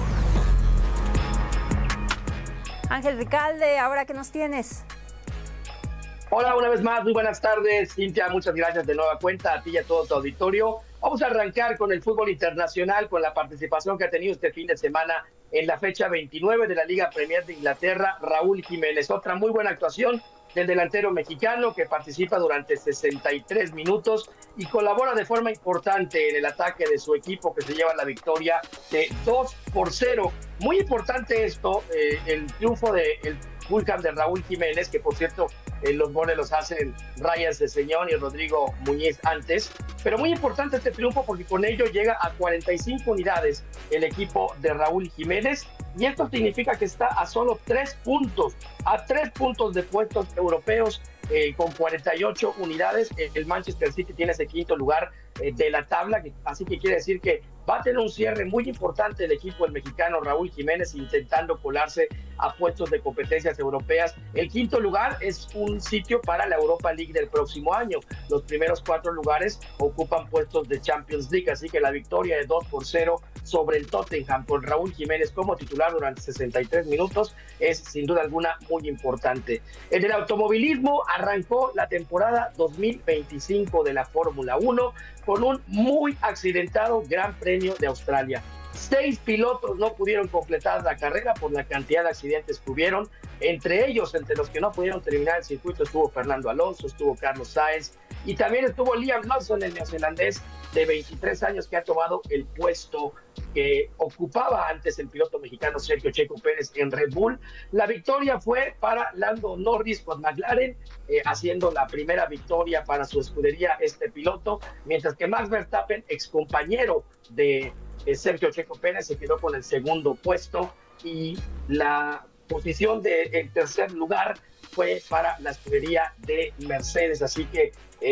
B: Ángel Ricalde, ¿ahora qué nos tienes?
G: Hola, una vez más, muy buenas tardes, Cintia, muchas gracias de nueva cuenta a ti y a todo tu auditorio. Vamos a arrancar con el fútbol internacional, con la participación que ha tenido este fin de semana en la fecha 29 de la Liga Premier de Inglaterra, Raúl Jiménez. Otra muy buena actuación del delantero mexicano que participa durante 63 minutos y colabora de forma importante en el ataque de su equipo, que se lleva la victoria de 2-0. Muy importante esto, el triunfo del Fulham de Raúl Jiménez, que por cierto Los goles los hacen Ryan Ceseñón y Rodrigo Muñiz antes. Pero muy importante este triunfo porque con ello llega a 45 unidades el equipo de Raúl Jiménez. Y esto significa que está a solo 3 puntos, de puestos europeos con 48 unidades. El Manchester City tiene ese quinto lugar de la tabla, así que quiere decir que va a tener un cierre muy importante el equipo del mexicano Raúl Jiménez intentando colarse a puestos de competencias europeas. El quinto lugar es un sitio para la Europa League del próximo año. Los primeros 4 lugares ocupan puestos de Champions League, así que la victoria de 2-0 sobre el Tottenham con Raúl Jiménez como titular durante 63 minutos es sin duda alguna muy importante. En el automovilismo arrancó la temporada 2025 de la Fórmula 1 con un muy accidentado Gran Premio de Australia. 6 pilotos no pudieron completar la carrera por la cantidad de accidentes que hubieron. Entre ellos, entre los que no pudieron terminar el circuito, estuvo Fernando Alonso, estuvo Carlos Sainz y también estuvo Liam Lawson, el neozelandés de 23 años que ha tomado el puesto que ocupaba antes el piloto mexicano Sergio Checo Pérez en Red Bull. La victoria fue para Lando Norris con McLaren, haciendo la primera victoria para su escudería este piloto, mientras que Max Verstappen, excompañero de Sergio Checo Pérez, se quedó con el segundo puesto y la posición del tercer lugar fue para la escudería de Mercedes. Así que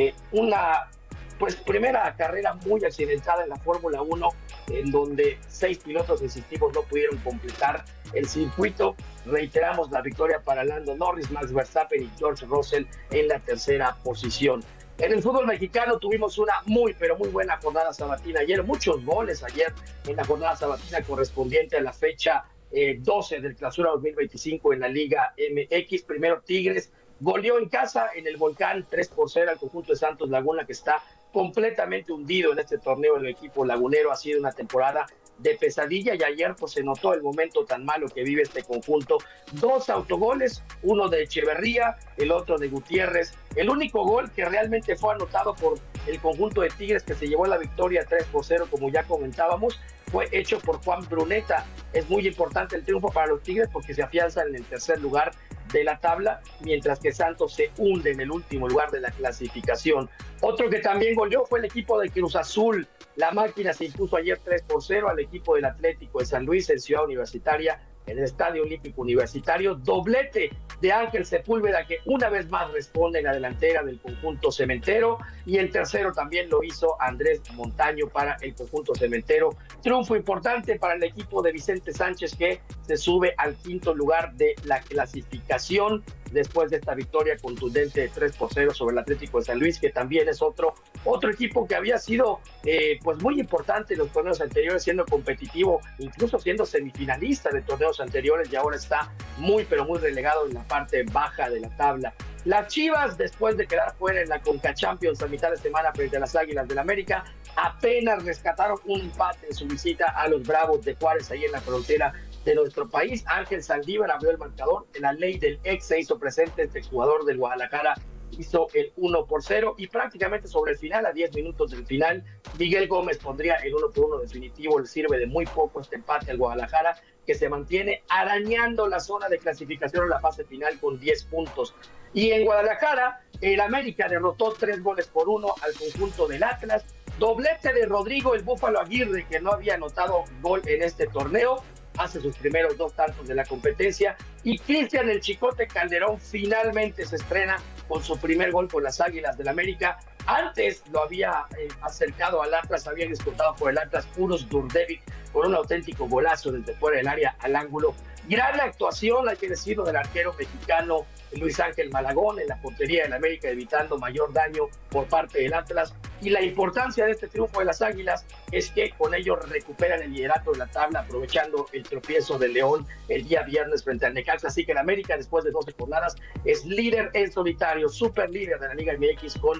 G: una primera carrera muy accidentada en la Fórmula 1, en donde 6 pilotos decisivos no pudieron completar el circuito. Reiteramos la victoria para Lando Norris, Max Verstappen y George Russell en la tercera posición. En el fútbol mexicano tuvimos una muy buena jornada sabatina ayer, muchos goles ayer en la jornada sabatina correspondiente a la fecha 12 del Clausura 2025 en la Liga MX. Primero Tigres goleó en casa en el Volcán 3-0 al conjunto de Santos Laguna, que está completamente hundido en este torneo. El equipo lagunero ha sido una temporada de pesadilla y ayer se notó el momento tan malo que vive este conjunto. 2 autogoles, uno de Echeverría, el otro de Gutiérrez. El único gol que realmente fue anotado por el conjunto de Tigres, que se llevó la victoria 3-0, como ya comentábamos, fue hecho por Juan Bruneta. Es muy importante el triunfo para los Tigres porque se afianzan en el tercer lugar de la tabla, mientras que Santos se hunde en el último lugar de la clasificación. Otro que también goleó fue el equipo de Cruz Azul. La máquina se impuso ayer 3-0 al equipo del Atlético de San Luis en Ciudad Universitaria, en el Estadio Olímpico Universitario. Doblete de Ángel Sepúlveda, que una vez más responde en la delantera del conjunto cementero, y el tercero también lo hizo Andrés Montaño para el conjunto cementero. Triunfo importante para el equipo de Vicente Sánchez, que se sube al quinto lugar de la clasificación después de esta victoria contundente de 3-0 sobre el Atlético de San Luis, que también es otro equipo que había sido muy importante en los torneos anteriores, siendo competitivo, incluso siendo semifinalista de torneos anteriores, y ahora está muy relegado en la parte baja de la tabla. Las Chivas, después de quedar fuera en la Conca Champions a mitad de semana frente a las Águilas del América, apenas rescataron un empate en su visita a los Bravos de Juárez, ahí en la frontera de nuestro país. Ángel Saldívar abrió el marcador. En la ley del ex se hizo presente. Este jugador del Guadalajara hizo el 1-0 y prácticamente sobre el final, a 10 minutos del final, Miguel Gómez pondría el 1-1 definitivo. Le sirve de muy poco este empate al Guadalajara, que se mantiene arañando la zona de clasificación en la fase final con 10 puntos. Y en Guadalajara, el América derrotó 3-1 al conjunto del Atlas. Doblete de Rodrigo el Búfalo Aguirre, que no había anotado gol en este torneo, hace sus primeros 2 tantos de la competencia, y Cristian el Chicote Calderón finalmente se estrena con su primer gol con las Águilas del América. Antes lo había acercado al Atlas, había disputado por el Atlas Uros Durdevic con un auténtico golazo desde fuera del área al ángulo. Gran actuación, hay que decirlo, del arquero mexicano Luis Ángel Malagón en la portería del América, evitando mayor daño por parte del Atlas. Y la importancia de este triunfo de las Águilas es que con ello recuperan el liderato de la tabla, aprovechando el tropiezo de León el día viernes frente al Necaxa. Así que el América, después de 12 jornadas, es líder en solitario, super líder de la Liga MX con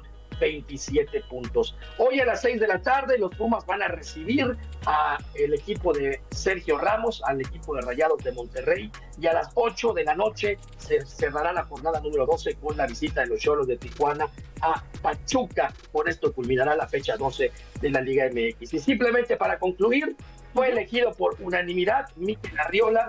G: 27 puntos. Hoy a las 6 de la tarde los Pumas van a recibir a el equipo de Sergio Ramos, al equipo de Rayados de Monterrey, y a las 8 de la noche se cerrará la jornada número 12 con la visita de los Xolos de Tijuana a Pachuca. Con esto culminará la fecha 12 de la Liga MX. Y simplemente para concluir, fue elegido por unanimidad Mikel Arriola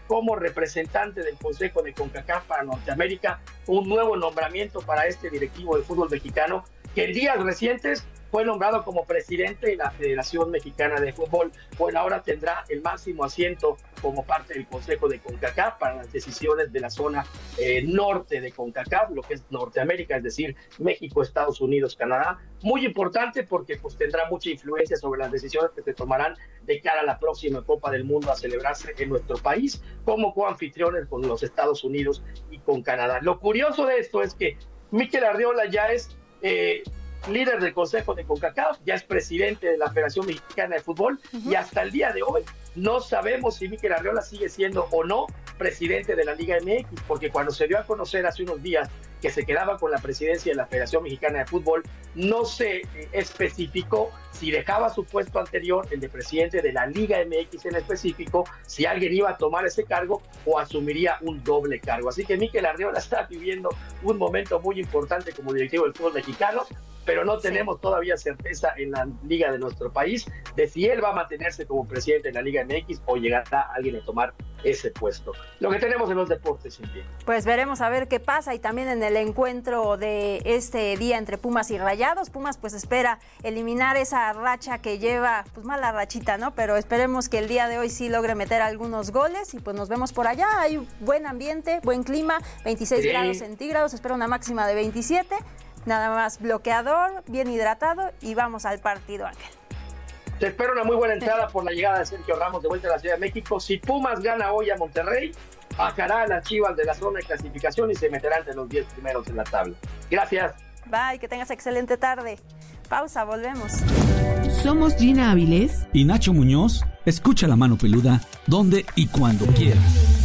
G: como representante del Consejo de CONCACAF para Norteamérica, un nuevo nombramiento para este directivo de fútbol mexicano, que en días recientes fue nombrado como presidente de la Federación Mexicana de Fútbol. Bueno, ahora tendrá el máximo asiento como parte del Consejo de CONCACAF para las decisiones de la zona norte de CONCACAF, lo que es Norteamérica, es decir, México, Estados Unidos, Canadá. Muy importante porque pues tendrá mucha influencia sobre las decisiones que se tomarán de cara a la próxima Copa del Mundo a celebrarse en nuestro país como coanfitriones con los Estados Unidos y con Canadá. Lo curioso de esto es que Mikel Arriola ya es líder del Consejo de CONCACAF, ya es presidente de la Federación Mexicana de Fútbol, y hasta el día de hoy no sabemos si Mikel Arriola sigue siendo o no presidente de la Liga MX, porque cuando se dio a conocer hace unos días que se quedaba con la presidencia de la Federación Mexicana de Fútbol, no se especificó si dejaba su puesto anterior, el de presidente de la Liga MX en específico, si alguien iba a tomar ese cargo o asumiría un doble cargo. Así que Mikel Arriola está viviendo un momento muy importante como directivo del fútbol mexicano, pero no tenemos todavía certeza en la liga de nuestro país de si él va a mantenerse como presidente de la Liga MX o llegará alguien a tomar ese puesto. Lo que tenemos en los deportes, Cintia.
B: Pues veremos a ver qué pasa, y también en el encuentro de este día entre Pumas y Rayados. Pumas pues espera eliminar esa racha que lleva, pues mala rachita, ¿no? Pero esperemos que el día de hoy sí logre meter algunos goles y pues nos vemos por allá. Hay buen ambiente, buen clima, 26 grados centígrados, espera una máxima de 27. Nada más bloqueador, bien hidratado y vamos al partido, Ángel.
G: Se espera una muy buena entrada por la llegada de Sergio Ramos de vuelta a la Ciudad de México. Si Pumas gana hoy a Monterrey, bajará a las Chivas de la zona de clasificación y se meterá entre los 10 primeros en la tabla. Gracias.
B: Bye, que tengas excelente tarde. Pausa, volvemos.
R: Somos Gina Avilés
S: y Nacho Muñoz. Escucha La Mano Peluda donde y cuando quieras.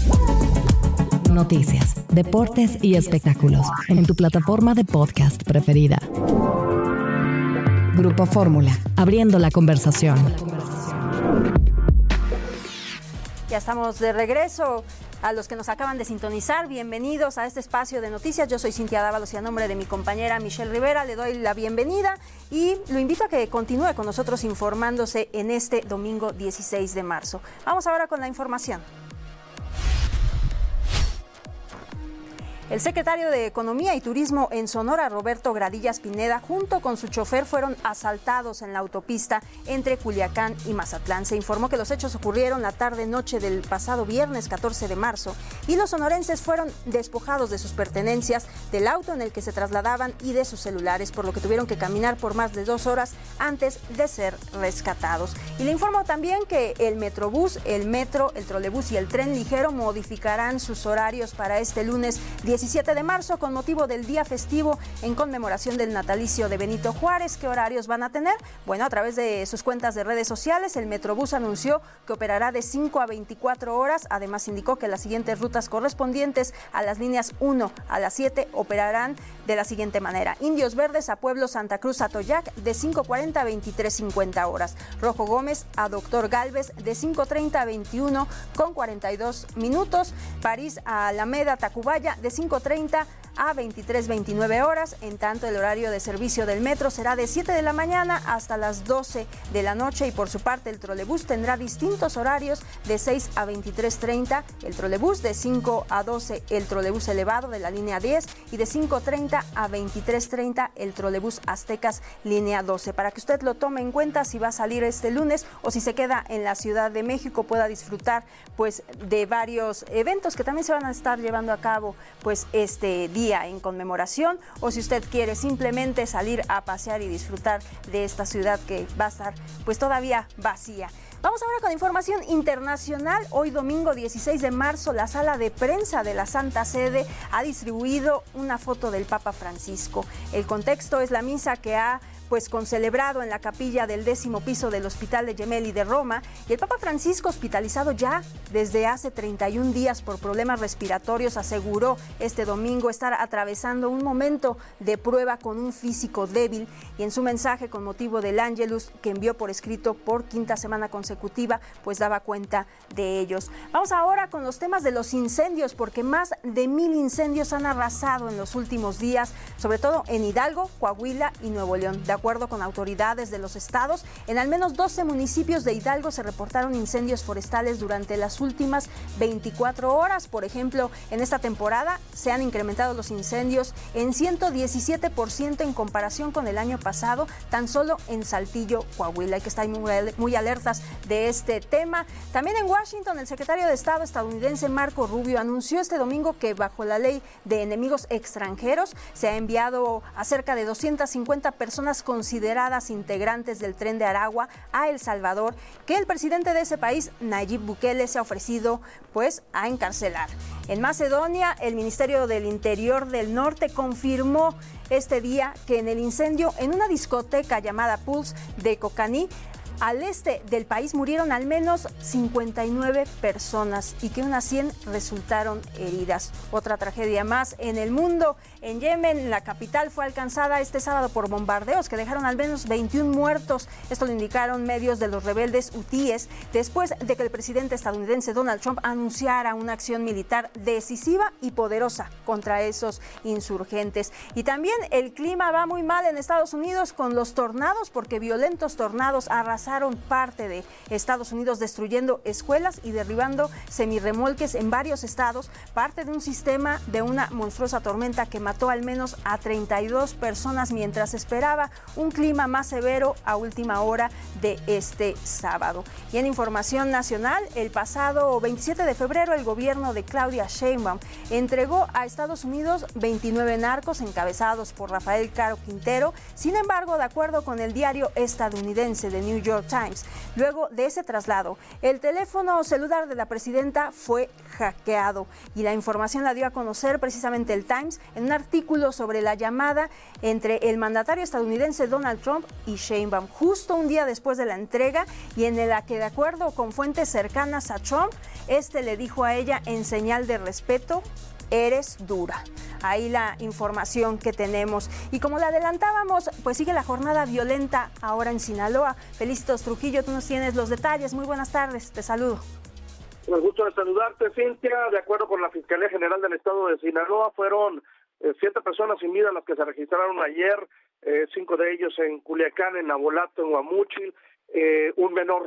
A: Noticias, deportes y espectáculos en tu plataforma de podcast preferida. Grupo Fórmula, abriendo la conversación.
B: Ya estamos de regreso. A los que nos acaban de sintonizar, bienvenidos a este espacio de noticias. Yo soy Cintia Dávalos y a nombre de mi compañera Michelle Rivera le doy la bienvenida y lo invito a que continúe con nosotros informándose en este domingo 16 de marzo. Vamos ahora con la información. El secretario de Economía y Turismo en Sonora, Roberto Gradillas Pineda, junto con su chofer fueron asaltados en la autopista entre Culiacán y Mazatlán. Se informó que los hechos ocurrieron la tarde-noche del pasado viernes 14 de marzo y los sonorenses fueron despojados de sus pertenencias, del auto en el que se trasladaban y de sus celulares, por lo que tuvieron que caminar por más de 2 horas antes de ser rescatados. Y le informo también que el Metrobús, el Metro, el Trolebús y el Tren Ligero modificarán sus horarios para este lunes 17 de marzo con motivo del día festivo en conmemoración del natalicio de Benito Juárez. ¿Qué horarios van a tener? Bueno, a través de sus cuentas de redes sociales, el Metrobús anunció que operará de 5 a 24 horas. Además, indicó que las siguientes rutas correspondientes a las líneas 1 a las 7 operarán de la siguiente manera: Indios Verdes a Pueblo Santa Cruz Atoyac de 5:40 a 23:50 horas. Rojo Gómez a Doctor Galvez de 5:30 a 21:42 minutos. París a Alameda Tacubaya de 5:30 a 23:29 horas. En tanto, el horario de servicio del metro será de 7 de la mañana hasta las 12 de la noche. Y por su parte, el trolebús tendrá distintos horarios de 6 a 23:30. El trolebús de 5 a 12, el trolebús elevado de la línea 10, y de 5:30 a 23:30 el trolebús Aztecas línea 12. Para que usted lo tome en cuenta si va a salir este lunes o si se queda en la Ciudad de México, pueda disfrutar pues de varios eventos que también se van a estar llevando a cabo pues este día en conmemoración, o si usted quiere simplemente salir a pasear y disfrutar de esta ciudad que va a estar pues todavía vacía. Vamos ahora con información internacional. Hoy domingo 16 de marzo, la sala de prensa de la Santa Sede ha distribuido una foto del Papa Francisco. El contexto es la misa que ha concelebrado en la capilla del 10º piso del Hospital de Gemelli de Roma, y el Papa Francisco, hospitalizado ya desde hace 31 días por problemas respiratorios, aseguró este domingo estar atravesando un momento de prueba con un físico débil, y en su mensaje con motivo del Ángelus que envió por escrito por 5ª semana consecutiva, pues daba cuenta de ellos. Vamos ahora con los temas de los incendios, porque más de 1000 incendios han arrasado en los últimos días, sobre todo en Hidalgo, Coahuila y Nuevo León. De acuerdo con autoridades de los estados, en al menos 12 municipios de Hidalgo se reportaron incendios forestales durante las últimas 24 horas. Por ejemplo, en esta temporada se han incrementado los incendios en 117% en comparación con el año pasado, tan solo en Saltillo, Coahuila. Hay que estar muy alertas de este tema. También en Washington, el secretario de Estado estadounidense Marco Rubio anunció este domingo que bajo la ley de enemigos extranjeros se ha enviado a cerca de 250 personas consideradas integrantes del Tren de Aragua a El Salvador, que el presidente de ese país, Nayib Bukele, se ha ofrecido pues a encarcelar. En Macedonia, el Ministerio del Interior del Norte confirmó este día que en el incendio en una discoteca llamada Pulse de Kocaní, al este del país, murieron al menos 59 personas y que unas 100 resultaron heridas. Otra tragedia más en el mundo. En Yemen, la capital fue alcanzada este sábado por bombardeos que dejaron al menos 21 muertos. Esto lo indicaron medios de los rebeldes hutíes después de que el presidente estadounidense Donald Trump anunciara una acción militar decisiva y poderosa contra esos insurgentes. Y también el clima va muy mal en Estados Unidos con los tornados, porque violentos tornados arrasaron parte de Estados Unidos, destruyendo escuelas y derribando semirremolques en varios estados, parte de un sistema de una monstruosa tormenta que mató al menos a 32 personas mientras esperaba un clima más severo a última hora de este sábado. Y en información nacional, el pasado 27 de febrero el gobierno de Claudia Sheinbaum entregó a Estados Unidos 29 narcos encabezados por Rafael Caro Quintero. Sin embargo, de acuerdo con el diario estadounidense The New York Times, luego de ese traslado, el teléfono celular de la presidenta fue hackeado y la información la dio a conocer precisamente el Times en un artículo sobre la llamada entre el mandatario estadounidense Donald Trump y Sheinbaum, justo un día después de la entrega, y en la que, de acuerdo con fuentes cercanas a Trump, este le dijo a ella en señal de respeto: eres dura. Ahí la información que tenemos. Y como la adelantábamos, pues sigue la jornada violenta ahora en Sinaloa. Felicitos Trujillo, tú nos tienes los detalles. Muy buenas tardes, te saludo.
T: Con el gusto de saludarte, Cintia. De acuerdo con la Fiscalía General del Estado de Sinaloa, fueron 7 personas sin vida las que se registraron ayer, 5 de ellos en Culiacán, en Nabolato, en Guamúchil. Un menor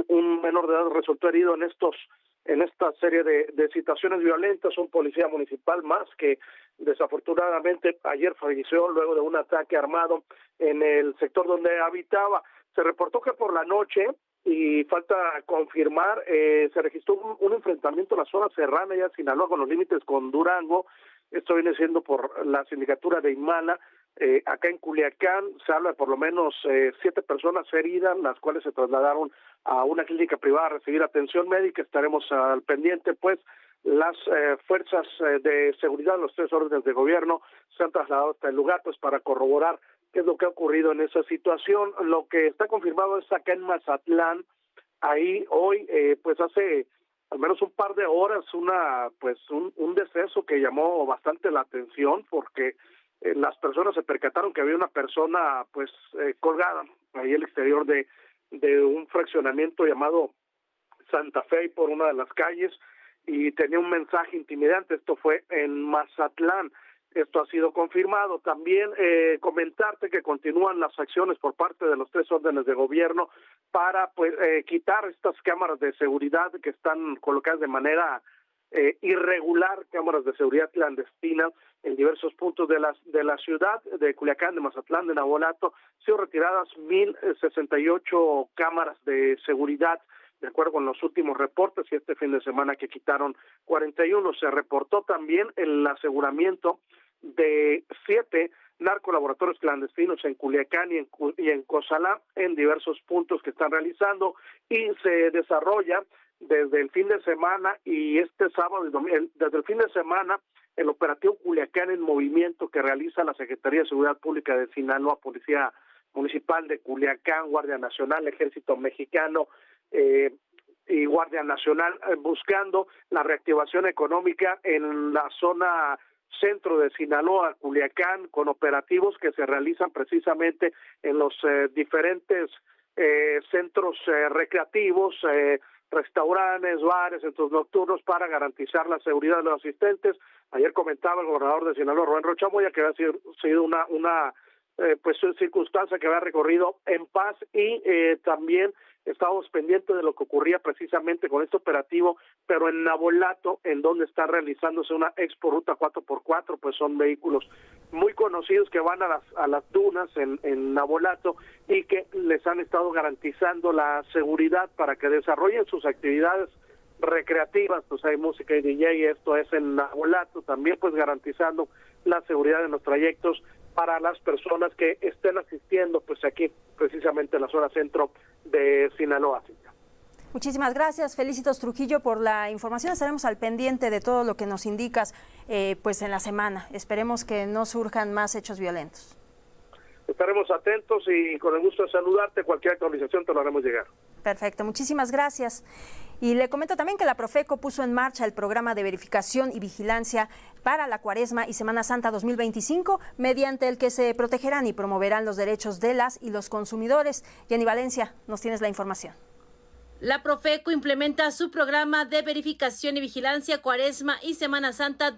T: de edad resultó herido en esta serie de situaciones violentas. Un policía municipal más que desafortunadamente ayer falleció luego de un ataque armado en el sector donde habitaba. Se reportó que por la noche, y falta confirmar, se registró un enfrentamiento en la zona serrana ya Sinaloa con los límites con Durango. Esto viene siendo por la sindicatura de Imala. Acá en Culiacán se habla de por lo menos 7 personas heridas, las cuales se trasladaron a una clínica privada a recibir atención médica. Estaremos al pendiente, pues las fuerzas de seguridad, los 3 órdenes de gobierno se han trasladado hasta el lugar pues para corroborar qué es lo que ha ocurrido en esa situación. Lo que está confirmado es acá en Mazatlán. Ahí hoy, pues hace al menos un par de horas, un deceso que llamó bastante la atención, porque las personas se percataron que había una persona colgada ahí al exterior de un fraccionamiento llamado Santa Fe por una de las calles, y tenía un mensaje intimidante. Esto fue en Mazatlán. Esto ha sido confirmado. También comentarte que continúan las acciones por parte de los 3 órdenes de gobierno para quitar estas cámaras de seguridad que están colocadas de manera irregular, cámaras de seguridad clandestinas en diversos puntos de la ciudad de Culiacán, de Mazatlán, de Nabolato. Han sido retiradas 1,068 cámaras de seguridad, de acuerdo con los últimos reportes, y este fin de semana que quitaron 41. Se reportó también el aseguramiento de 7 narcolaboratorios clandestinos en Culiacán y en Cozalá, en diversos puntos que están realizando, y se desarrolla desde el fin de semana y este sábado y domingo, desde el fin de semana, el operativo Culiacán en Movimiento que realiza la Secretaría de Seguridad Pública de Sinaloa, Policía Municipal de Culiacán, Guardia Nacional, Ejército Mexicano y Guardia Nacional, buscando la reactivación económica en la zona centro de Sinaloa, Culiacán, con operativos que se realizan precisamente en los diferentes centros recreativos, restaurantes, bares, centros nocturnos, para garantizar la seguridad de los asistentes. Ayer comentaba el gobernador de Sinaloa, Rubén Rochamoya, que ha sido una pues su circunstancia que había recorrido en paz y también estábamos pendientes de lo que ocurría precisamente con este operativo, pero en Navolato, en donde está realizándose una Expo Ruta 4x4, pues son vehículos muy conocidos que van a las dunas en Navolato y que les han estado garantizando la seguridad para que desarrollen sus actividades recreativas. Pues hay música y DJ, esto es en Navolato, también pues garantizando la seguridad de los trayectos para las personas que estén asistiendo pues aquí precisamente en la zona centro de Sinaloa.
B: Muchísimas gracias, Felicitos Trujillo, por la información. Estaremos al pendiente de todo lo que nos indicas pues en la semana. Esperemos que no surjan más hechos violentos.
T: Estaremos atentos y con el gusto de saludarte. Cualquier actualización te lo haremos llegar.
B: Perfecto, muchísimas gracias. Y le comento también que la Profeco puso en marcha el programa de verificación y vigilancia para la Cuaresma y Semana Santa 2025, mediante el que se protegerán y promoverán los derechos de las y los consumidores. Jenny Valencia, nos tienes la información.
F: La Profeco implementa su programa de verificación y vigilancia Cuaresma y Semana Santa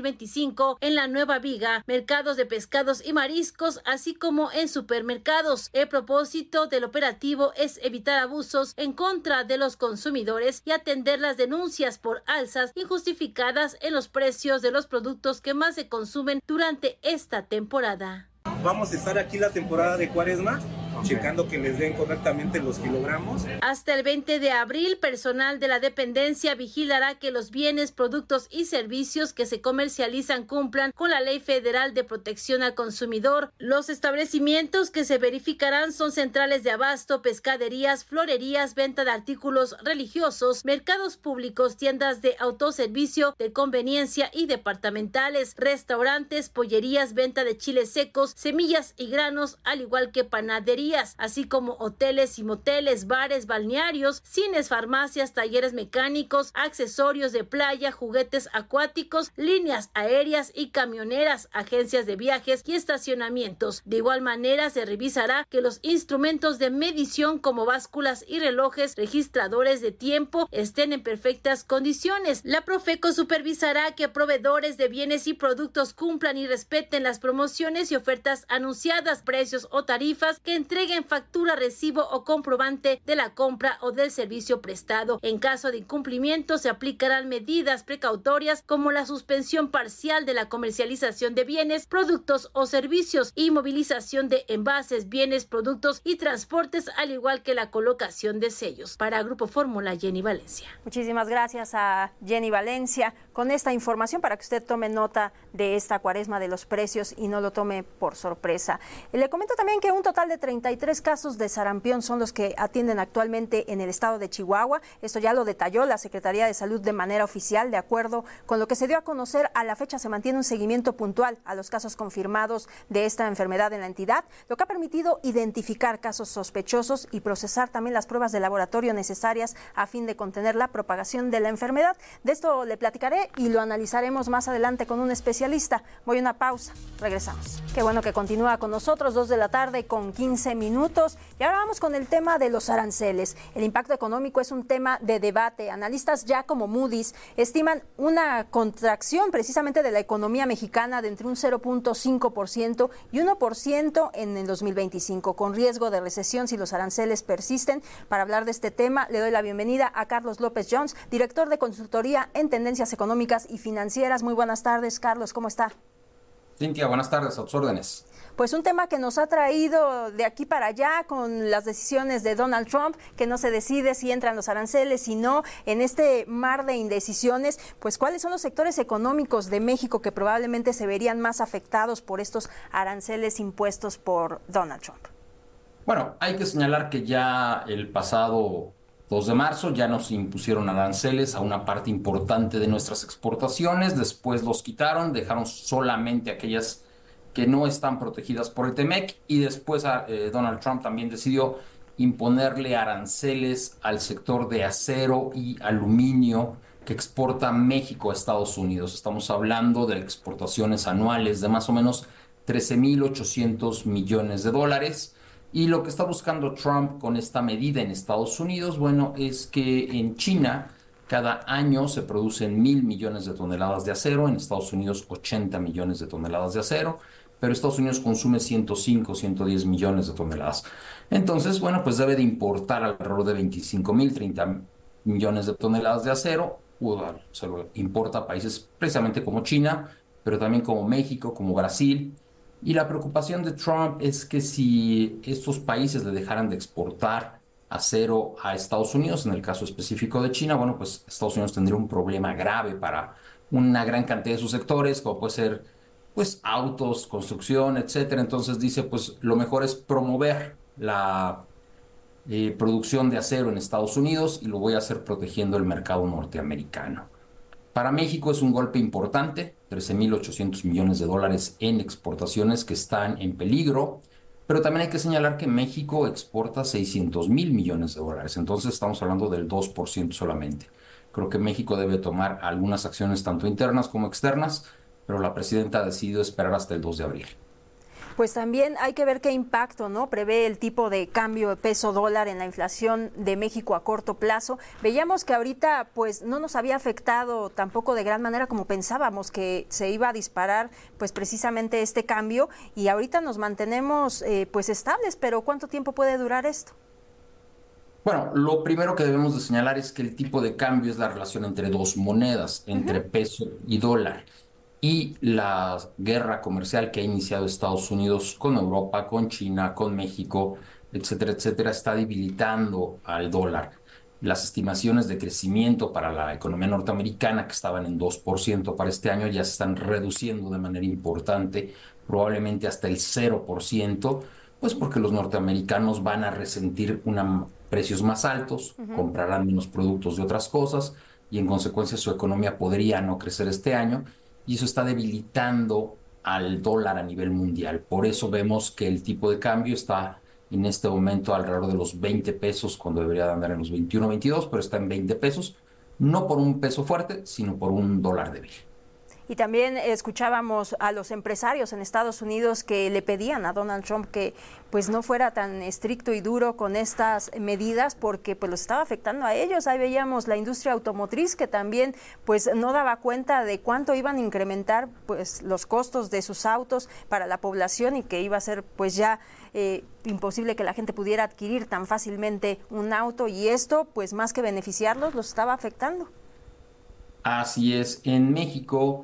F: 2025 en la Nueva Viga, mercados de pescados y mariscos, así como en supermercados. El propósito del operativo es evitar abusos en contra de los consumidores y atender las denuncias por alzas injustificadas en los precios de los productos que más se consumen durante esta temporada.
U: Vamos a estar aquí la temporada de Cuaresma, checando que les den correctamente los kilogramos.
F: Hasta el 20 de abril, personal de la dependencia vigilará que los bienes, productos y servicios que se comercializan cumplan con la Ley Federal de Protección al Consumidor. Los establecimientos que se verificarán son centrales de abasto, pescaderías, florerías, venta de artículos religiosos, mercados públicos, tiendas de autoservicio, de conveniencia y departamentales, restaurantes, pollerías, venta de chiles secos, semillas y granos, al igual que panaderías, así como hoteles y moteles, bares, balnearios, cines, farmacias, talleres mecánicos, accesorios de playa, juguetes acuáticos, líneas aéreas y camioneras, agencias de viajes y estacionamientos. De igual manera, se revisará que los instrumentos de medición como básculas y relojes, registradores de tiempo estén en perfectas condiciones. La Profeco supervisará que proveedores de bienes y productos cumplan y respeten las promociones y ofertas anunciadas, precios o tarifas, que entreguen factura, recibo o comprobante de la compra o del servicio prestado. En caso de incumplimiento, se aplicarán medidas precautorias como la suspensión parcial de la comercialización de bienes, productos o servicios, inmovilización de envases, bienes, productos y transportes, al igual que la colocación de sellos. Para Grupo Fórmula, Jenny Valencia.
B: Muchísimas gracias a Jenny Valencia con esta información para que usted tome nota de esta Cuaresma, de los precios, y no lo tome por sorpresa. Le comento también que un total de 33 casos de sarampión son los que atienden actualmente en el estado de Chihuahua. Esto ya lo detalló la Secretaría de Salud de manera oficial. De acuerdo con lo que se dio a conocer, a la fecha se mantiene un seguimiento puntual a los casos confirmados de esta enfermedad en la entidad, lo que ha permitido identificar casos sospechosos y procesar también las pruebas de laboratorio necesarias a fin de contener la propagación de la enfermedad. De esto le platicaré y lo analizaremos más adelante con un especialista. Voy a una pausa, regresamos. Qué bueno que continúa con nosotros, 2:15 p.m. Y ahora vamos con el tema de los aranceles. El impacto económico es un tema de debate. Analistas ya como Moody's estiman una contracción precisamente de la economía mexicana de entre un 0.5% y 1% en el 2025, con riesgo de recesión si los aranceles persisten. Para hablar de este tema, le doy la bienvenida a Carlos López Jones, director de consultoría en tendencias económicas y financieras. Muy buenas tardes, Carlos, ¿cómo está?
V: Cintia, buenas tardes, a tus órdenes.
B: Pues un tema que nos ha traído de aquí para allá con las decisiones de Donald Trump, que no se decide si entran los aranceles, si no, en este mar de indecisiones. Pues, ¿cuáles son los sectores económicos de México que probablemente se verían más afectados por estos aranceles impuestos por Donald Trump?
V: Bueno, hay que señalar que ya el pasado 2 de marzo ya nos impusieron aranceles a una parte importante de nuestras exportaciones, después los quitaron, dejaron solamente aquellas que no están protegidas por el TEMEC, y después Donald Trump también decidió imponerle aranceles al sector de acero y aluminio que exporta México a Estados Unidos. Estamos hablando de exportaciones anuales de más o menos 13.800 millones de dólares. Y lo que está buscando Trump con esta medida en Estados Unidos, bueno, es que en China cada año se producen 1.000 millones de toneladas de acero, en Estados Unidos 80 millones de toneladas de acero. pero Estados Unidos consume 105, 110 millones de toneladas. Entonces, bueno, pues debe de importar alrededor de 25,000, 30 millones de toneladas de acero. Se lo importa a países precisamente como China, pero también como México, como Brasil. Y la preocupación de Trump es que si estos países le dejaran de exportar acero a Estados Unidos, en el caso específico de China, bueno, pues Estados Unidos tendría un problema grave para una gran cantidad de sus sectores, como puede ser, pues, autos, construcción, etcétera. Entonces dice, pues, lo mejor es promover la producción de acero en Estados Unidos y lo voy a hacer protegiendo el mercado norteamericano. Para México es un golpe importante, 13,800 millones de dólares en exportaciones que están en peligro, pero también hay que señalar que México exporta 600,000 millones de dólares, entonces estamos hablando del 2% solamente. Creo que México debe tomar algunas acciones tanto internas como externas, pero la presidenta ha decidido esperar hasta el 2 de abril.
B: Pues también hay que ver qué impacto, ¿no?, prevé el tipo de cambio de peso-dólar en la inflación de México a corto plazo. Veíamos que ahorita pues no nos había afectado tampoco de gran manera como pensábamos que se iba a disparar pues precisamente este cambio, y ahorita nos mantenemos pues estables, pero ¿cuánto tiempo puede durar esto?
V: Bueno, lo primero que debemos de señalar es que el tipo de cambio es la relación entre dos monedas, entre peso y dólar. Y la guerra comercial que ha iniciado Estados Unidos con Europa, con China, con México, etcétera, etcétera, está debilitando al dólar. Las estimaciones de crecimiento para la economía norteamericana, que estaban en 2% para este año, ya se están reduciendo de manera importante, probablemente hasta el 0%, pues porque los norteamericanos van a resentir precios más altos, comprarán menos productos de otras cosas, y en consecuencia su economía podría no crecer este año, y eso está debilitando al dólar a nivel mundial. Por eso vemos que el tipo de cambio está en este momento alrededor de los 20 pesos, cuando debería de andar en los 21, 22, pero está en 20 pesos, no por un peso fuerte, sino por un dólar débil.
B: Y también escuchábamos a los empresarios en Estados Unidos que le pedían a Donald Trump que pues no fuera tan estricto y duro con estas medidas porque pues los estaba afectando a ellos. Ahí veíamos la industria automotriz que también pues no daba cuenta de cuánto iban a incrementar pues los costos de sus autos para la población y que iba a ser pues ya imposible que la gente pudiera adquirir tan fácilmente un auto, y esto pues más que beneficiarlos los estaba afectando.
V: Así es. En México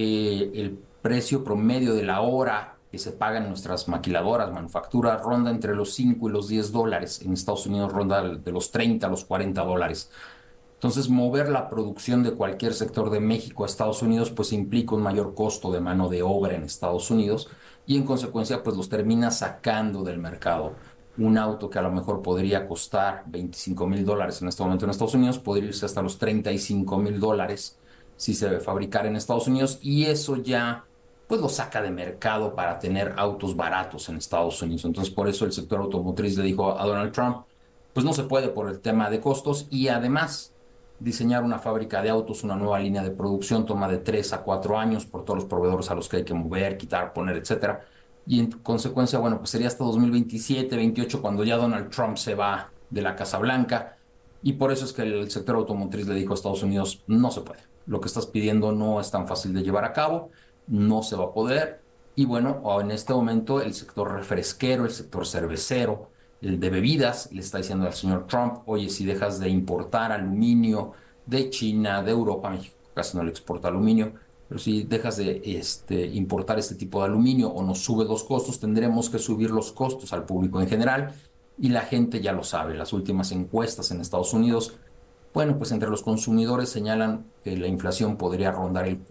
V: el precio promedio de la hora que se paga en nuestras maquiladoras, manufacturas, ronda entre los 5 y los 10 dólares. En Estados Unidos ronda de los 30 a los 40 dólares. Entonces, mover la producción de cualquier sector de México a Estados Unidos pues implica un mayor costo de mano de obra en Estados Unidos y en consecuencia pues los termina sacando del mercado. Un auto que a lo mejor podría costar 25,000 dólares en este momento en Estados Unidos podría irse hasta los 35,000 dólares si se debe fabricar en Estados Unidos, y eso ya pues lo saca de mercado para tener autos baratos en Estados Unidos. Entonces por eso el sector automotriz le dijo a Donald Trump, pues no se puede por el tema de costos, y además diseñar una fábrica de autos, una nueva línea de producción toma de 3 a 4 años por todos los proveedores a los que hay que mover, quitar, poner, etcétera. Y en consecuencia, bueno, pues sería hasta 2027, 28 cuando ya Donald Trump se va de la Casa Blanca, y por eso es que el sector automotriz le dijo a Estados Unidos, no se puede. Lo que estás pidiendo no es tan fácil de llevar a cabo, no se va a poder. Y bueno, en este momento el sector refresquero, el sector cervecero, el de bebidas, le está diciendo al señor Trump, oye, si dejas de importar aluminio de China, de Europa, México casi no le exporta aluminio, pero si dejas de importar este tipo de aluminio o nos sube los costos, tendremos que subir los costos al público en general, y la gente ya lo sabe. Las últimas encuestas en Estados Unidos, bueno, pues entre los consumidores señalan que la inflación podría rondar el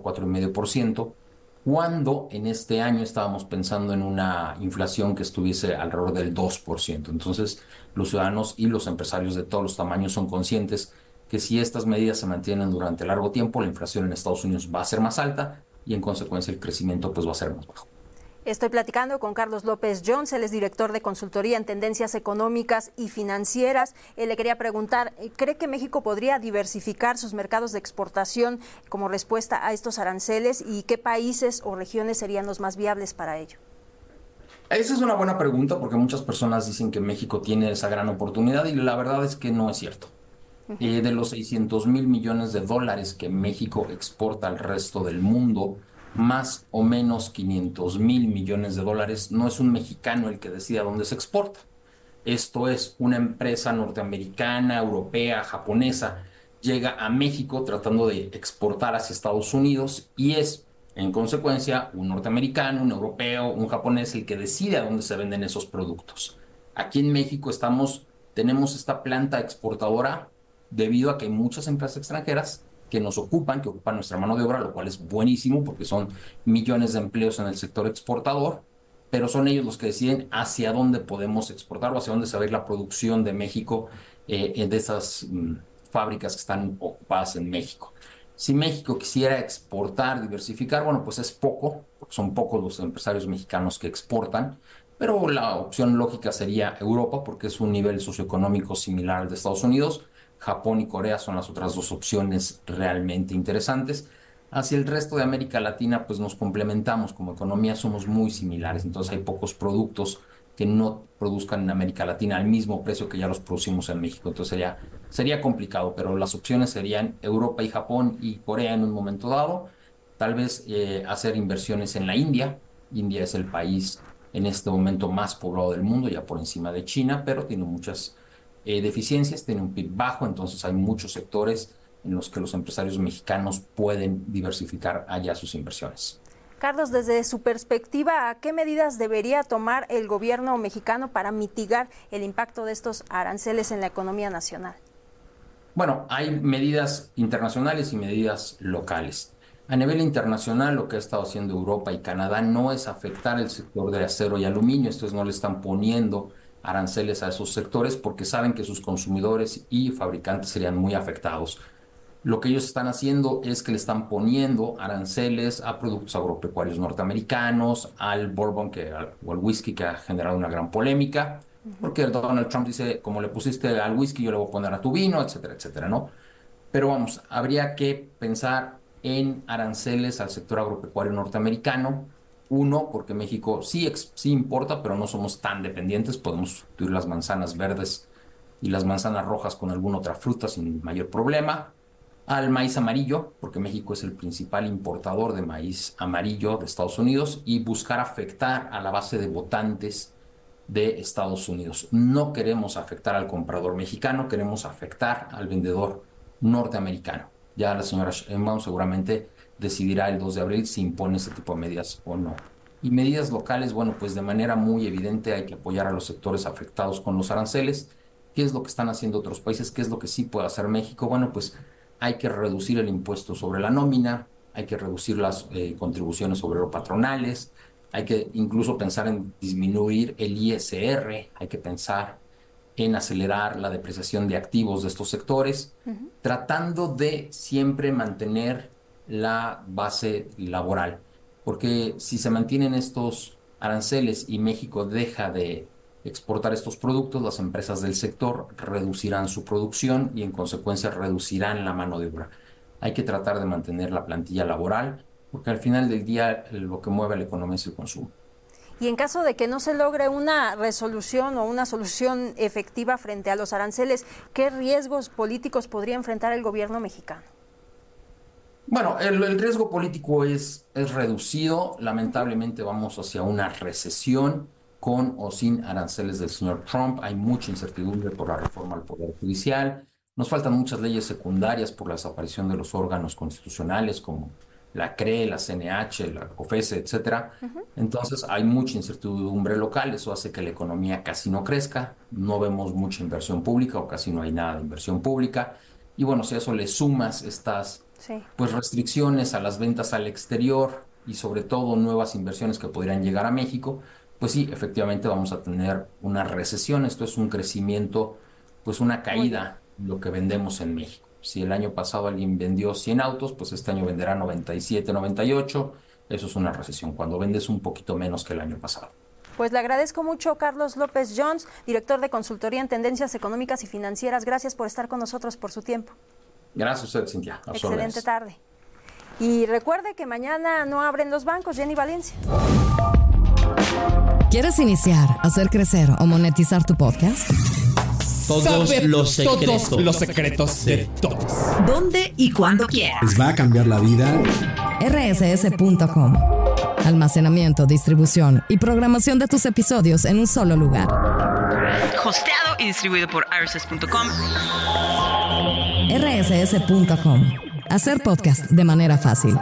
V: 4,5%, cuando en este año estábamos pensando en una inflación que estuviese alrededor del 2%. Entonces, los ciudadanos y los empresarios de todos los tamaños son conscientes que si estas medidas se mantienen durante largo tiempo, la inflación en Estados Unidos va a ser más alta y en consecuencia el crecimiento pues va a ser más bajo.
B: Estoy platicando con Carlos López Jones, él es director de consultoría en tendencias económicas y financieras. Le quería preguntar, ¿cree que México podría diversificar sus mercados de exportación como respuesta a estos aranceles, y qué países o regiones serían los más viables para ello?
V: Esa es una buena pregunta, porque muchas personas dicen que México tiene esa gran oportunidad y la verdad es que no es cierto. De los 600,000 millones de dólares que México exporta al resto del mundo, más o menos 500,000 millones de dólares. No es un mexicano el que decide a dónde se exporta. Esto es una empresa norteamericana, europea, japonesa, llega a México tratando de exportar hacia Estados Unidos y es, en consecuencia, un norteamericano, un europeo, un japonés el que decide a dónde se venden esos productos. Aquí en México tenemos esta planta exportadora debido a que hay muchas empresas extranjeras que ocupan nuestra mano de obra, lo cual es buenísimo porque son millones de empleos en el sector exportador, pero son ellos los que deciden hacia dónde podemos exportar o hacia dónde se va a ir la producción de México, de esas fábricas que están ocupadas en México. Si México quisiera exportar, diversificar, bueno, pues es poco, porque son pocos los empresarios mexicanos que exportan, pero la opción lógica sería Europa, porque es un nivel socioeconómico similar al de Estados Unidos. Japón y Corea son las otras dos opciones realmente interesantes. Hacia el resto de América Latina, pues nos complementamos, como economía somos muy similares, entonces hay pocos productos que no produzcan en América Latina al mismo precio que ya los producimos en México, entonces sería complicado, pero las opciones serían Europa y Japón y Corea en un momento dado, tal vez hacer inversiones en la India. India es el país en este momento más poblado del mundo, ya por encima de China, pero tiene muchas deficiencias, tiene un PIB bajo, entonces hay muchos sectores en los que los empresarios mexicanos pueden diversificar allá sus inversiones.
B: Carlos, desde su perspectiva, ¿qué medidas debería tomar el gobierno mexicano para mitigar el impacto de estos aranceles en la economía nacional?
V: Bueno, hay medidas internacionales y medidas locales. A nivel internacional, lo que ha estado haciendo Europa y Canadá no es afectar el sector de acero y aluminio. Estos no le están poniendo aranceles a esos sectores porque saben que sus consumidores y fabricantes serían muy afectados. Lo que ellos están haciendo es que le están poniendo aranceles a productos agropecuarios norteamericanos, al bourbon o al whisky, que ha generado una gran polémica, porque Donald Trump dice, como le pusiste al whisky, yo le voy a poner a tu vino, etcétera, etcétera, ¿no? Pero vamos, habría que pensar en aranceles al sector agropecuario norteamericano. Uno, porque México sí importa, pero no somos tan dependientes, podemos sustituir las manzanas verdes y las manzanas rojas con alguna otra fruta sin mayor problema. Al maíz amarillo, porque México es el principal importador de maíz amarillo de Estados Unidos, y buscar afectar a la base de votantes de Estados Unidos. No queremos afectar al comprador mexicano, queremos afectar al vendedor norteamericano. Ya la señora Sheinbaum seguramente decidirá el 2 de abril si impone ese tipo de medidas o no. Y medidas locales, bueno, pues de manera muy evidente hay que apoyar a los sectores afectados con los aranceles. ¿Qué es lo que están haciendo otros países? ¿Qué es lo que sí puede hacer México? Bueno, pues hay que reducir el impuesto sobre la nómina, hay que reducir las contribuciones obrero-patronales, hay que incluso pensar en disminuir el ISR, hay que pensar en acelerar la depreciación de activos de estos sectores, tratando de siempre mantener la base laboral. Porque si se mantienen estos aranceles y México deja de exportar estos productos, las empresas del sector reducirán su producción y en consecuencia reducirán la mano de obra. Hay que tratar de mantener la plantilla laboral porque al final del día lo que mueve a la economía es el consumo.
B: Y en caso de que no se logre una resolución o una solución efectiva frente a los aranceles, ¿qué riesgos políticos podría enfrentar el gobierno mexicano?
V: Bueno, el riesgo político es reducido. Lamentablemente vamos hacia una recesión con o sin aranceles del señor Trump. Hay mucha incertidumbre por la reforma al Poder Judicial. Nos faltan muchas leyes secundarias por la desaparición de los órganos constitucionales como la CRE, la CNH, la COFESE, etcétera. Entonces hay mucha incertidumbre local. Eso hace que la economía casi no crezca. No vemos mucha inversión pública o casi no hay nada de inversión pública. Y bueno, si a eso le sumas estas pues restricciones a las ventas al exterior y sobre todo nuevas inversiones que podrían llegar a México, pues sí, efectivamente vamos a tener una recesión. Esto es un crecimiento, pues una caída en lo que vendemos en México. Si el año pasado alguien vendió 100 autos, pues este año venderá 97, 98. Eso es una recesión, cuando vendes un poquito menos que el año pasado.
B: Pues le agradezco mucho, Carlos López Jones, director de consultoría en tendencias económicas y financieras. Gracias por estar con nosotros, por su tiempo.
V: Gracias a usted, Cintia.
B: Excelente tarde. Y recuerde que mañana no abren los bancos. Jenny Valencia.
A: ¿Quieres iniciar, hacer crecer o monetizar tu podcast?
C: Todos los secretos de todos.
A: ¿Dónde y cuándo quieras?
C: Les va a cambiar la vida.
A: rss.com. Almacenamiento, distribución y programación de tus episodios en un solo lugar.
E: Hosteado y distribuido por rss.com.
A: rss.com. Hacer podcast de manera fácil.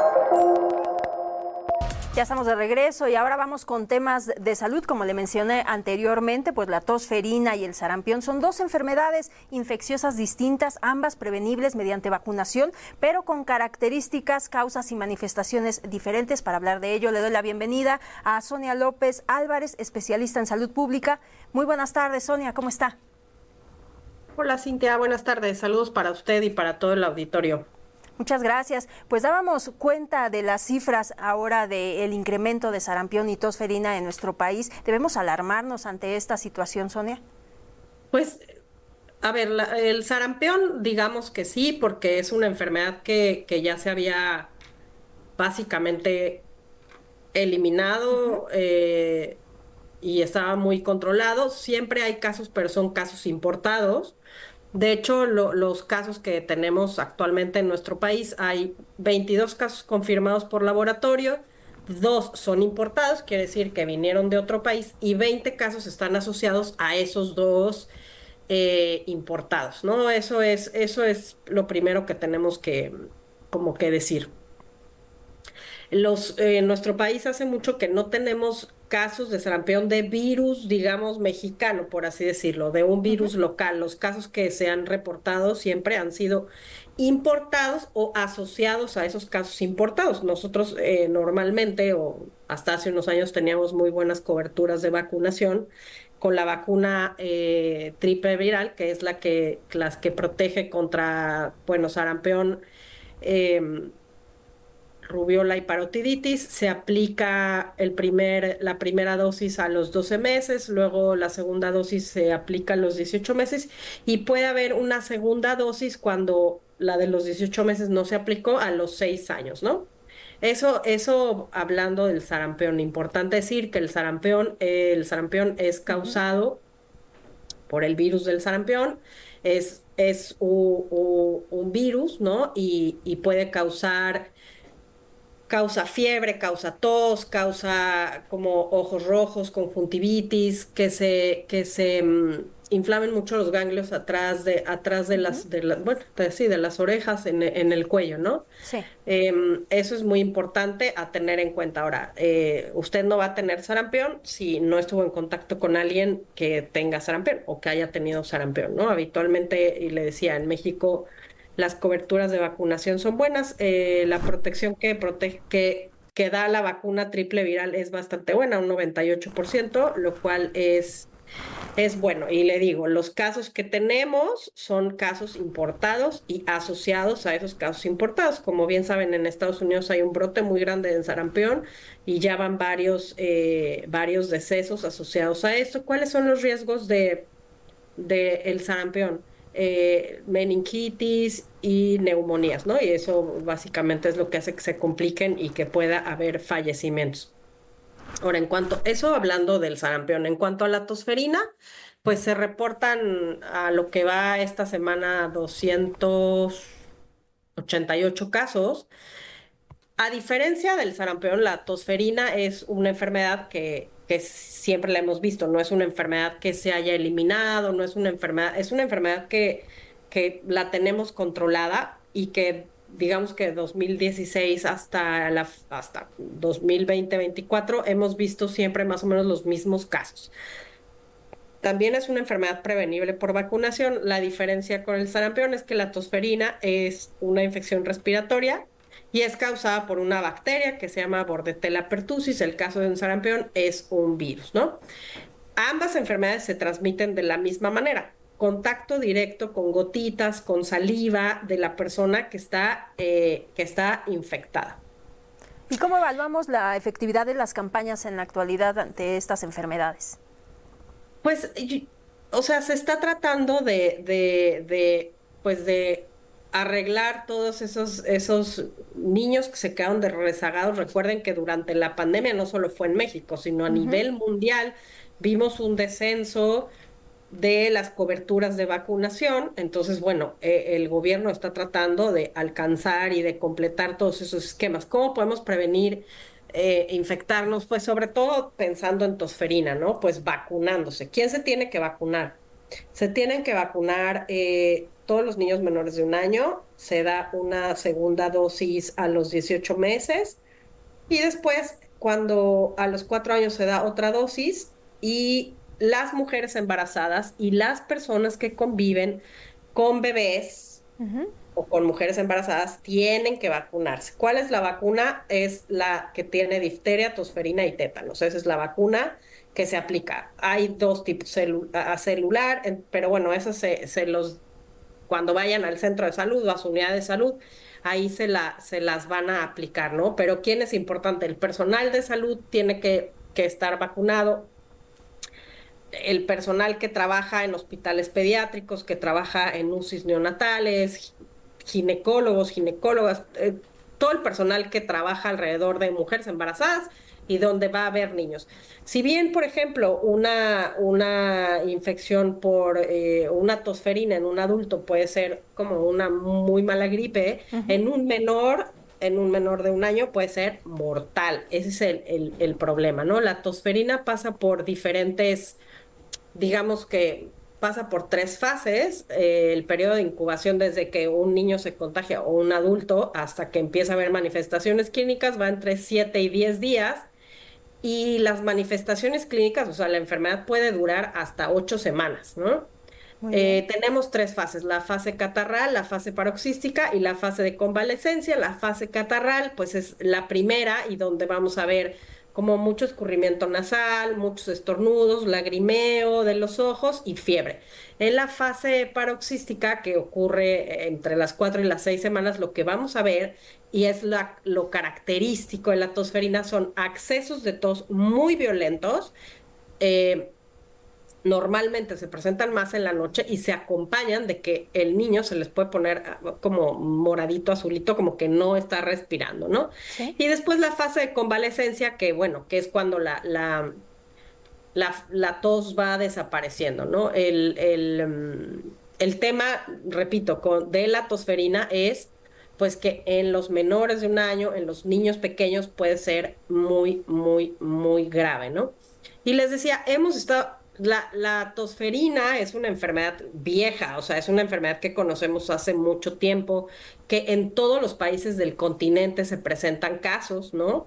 B: Ya estamos de regreso y ahora vamos con temas de salud. Como le mencioné anteriormente, pues la tos ferina y el sarampión son dos enfermedades infecciosas distintas, ambas prevenibles mediante vacunación, pero con características, causas y manifestaciones diferentes. Para hablar de ello, le doy la bienvenida a Sonia López Álvarez, especialista en salud pública. Muy buenas tardes, Sonia, ¿cómo está?
H: Hola, Cintia, buenas tardes. Saludos para usted y para todo el auditorio.
B: Muchas gracias. Pues dábamos cuenta de las cifras ahora del incremento de sarampión y tos ferina en nuestro país. ¿Debemos alarmarnos ante esta situación, Sonia?
H: Pues, a ver, el sarampión, digamos que sí, porque es una enfermedad que ya se había básicamente eliminado y estaba muy controlado. Siempre hay casos, pero son casos importados. De hecho, los casos que tenemos actualmente en nuestro país, hay 22 casos confirmados por laboratorio, 2 son importados, quiere decir que vinieron de otro país, y 20 casos están asociados a esos 2 importados, ¿no? Eso es lo primero que tenemos que decir. En nuestro país hace mucho que no tenemos casos de sarampión de virus, digamos, mexicano, por así decirlo, de un virus local. Los casos que se han reportado siempre han sido importados o asociados a esos casos importados. Nosotros normalmente, o hasta hace unos años, teníamos muy buenas coberturas de vacunación con la vacuna triple viral, que es las que protege contra, sarampión, rubiola y parotiditis. Se aplica la primera dosis a los 12 meses, luego la segunda dosis se aplica a los 18 meses y puede haber una segunda dosis cuando la de los 18 meses no se aplicó a los 6 años, ¿no? Eso hablando del sarampión. Importante decir que el sarampión es causado por el virus del sarampión, es un virus, ¿no? Y puede causa fiebre, causa tos, causa como ojos rojos, conjuntivitis, que se inflamen mucho los ganglios atrás de las orejas en el cuello, ¿no?
B: Sí.
H: Eso es muy importante a tener en cuenta. Ahora, usted no va a tener sarampión si no estuvo en contacto con alguien que tenga sarampión o que haya tenido sarampión, ¿no? Habitualmente, y le decía, en México las coberturas de vacunación son buenas, la protección que da la vacuna triple viral es bastante buena, un 98%, lo cual es bueno. Y le digo, los casos que tenemos son casos importados y asociados a esos casos importados. Como bien saben, en Estados Unidos hay un brote muy grande de sarampión y ya van varios decesos asociados a esto. ¿Cuáles son los riesgos de el sarampión? Meningitis y neumonías, ¿no? Y eso básicamente es lo que hace que se compliquen y que pueda haber fallecimientos. Ahora, hablando del sarampión, en cuanto a la tosferina, pues se reportan a lo que va esta semana 288 casos. A diferencia del sarampión, la tosferina es una enfermedad que siempre la hemos visto, no es una enfermedad que se haya eliminado, es una enfermedad que la tenemos controlada y que digamos que de 2016 hasta 2020-2024 hemos visto siempre más o menos los mismos casos. También es una enfermedad prevenible por vacunación. La diferencia con el sarampión es que la tosferina es una infección respiratoria y es causada por una bacteria que se llama Bordetella pertussis. El caso de un sarampión es un virus, ¿no? Ambas enfermedades se transmiten de la misma manera. Contacto directo con gotitas, con saliva de la persona que está infectada.
B: ¿Y cómo evaluamos la efectividad de las campañas en la actualidad ante estas enfermedades?
H: Pues, se está tratando de arreglar todos esos niños que se quedaron rezagados. Recuerden que durante la pandemia no solo fue en México, sino a nivel mundial vimos un descenso de las coberturas de vacunación. Entonces, bueno, el gobierno está tratando de alcanzar y de completar todos esos esquemas. ¿Cómo podemos prevenir infectarnos? Pues sobre todo pensando en tosferina, ¿no? Pues vacunándose. ¿Quién se tiene que vacunar? Se tienen que vacunar todos los niños menores de 1 año. Se da una segunda dosis a los 18 meses y después, cuando a los 4 años se da otra dosis, y las mujeres embarazadas y las personas que conviven con bebés o con mujeres embarazadas tienen que vacunarse. ¿Cuál es la vacuna? Es la que tiene difteria, tosferina y tétanos. Esa es la vacuna que se aplica. Hay 2 tipos, celular, pero bueno, esas cuando vayan al centro de salud o a su unidad de salud, ahí se las van a aplicar, ¿no? Pero ¿quién es importante? El personal de salud tiene que estar vacunado. El personal que trabaja en hospitales pediátricos, que trabaja en UCIs neonatales, ginecólogos, ginecólogas, todo el personal que trabaja alrededor de mujeres embarazadas y donde va a haber niños. Si bien, por ejemplo, una infección por una tosferina en un adulto puede ser como una muy mala gripe, en un menor de 1 año puede ser mortal. Ese es el problema, ¿no? La tosferina pasa por diferentes, digamos que pasa por 3 fases, el periodo de incubación desde que un niño se contagia o un adulto hasta que empieza a haber manifestaciones clínicas va entre 7 y 10 días, y las manifestaciones clínicas, o sea, la enfermedad puede durar hasta 8 semanas, ¿no? Tenemos 3 fases, la fase catarral, la fase paroxística y la fase de convalescencia. La fase catarral, pues es la primera y donde vamos a ver como mucho escurrimiento nasal, muchos estornudos, lagrimeo de los ojos y fiebre. En la fase paroxística, que ocurre entre las 4 y las 6 semanas, lo que vamos a ver, y es lo característico de la tosferina, son accesos de tos muy violentos. Normalmente se presentan más en la noche y se acompañan de que el niño se les puede poner como moradito, azulito, como que no está respirando, ¿no? ¿Sí? Y después la fase de convalescencia, que bueno, que es cuando la tos va desapareciendo, ¿no? El tema, repito, de la tosferina es pues que en los menores de 1 año, en los niños pequeños puede ser muy, muy, muy grave, ¿no? Y les decía, la tosferina es una enfermedad vieja, o sea, es una enfermedad que conocemos hace mucho tiempo, que en todos los países del continente se presentan casos, ¿no?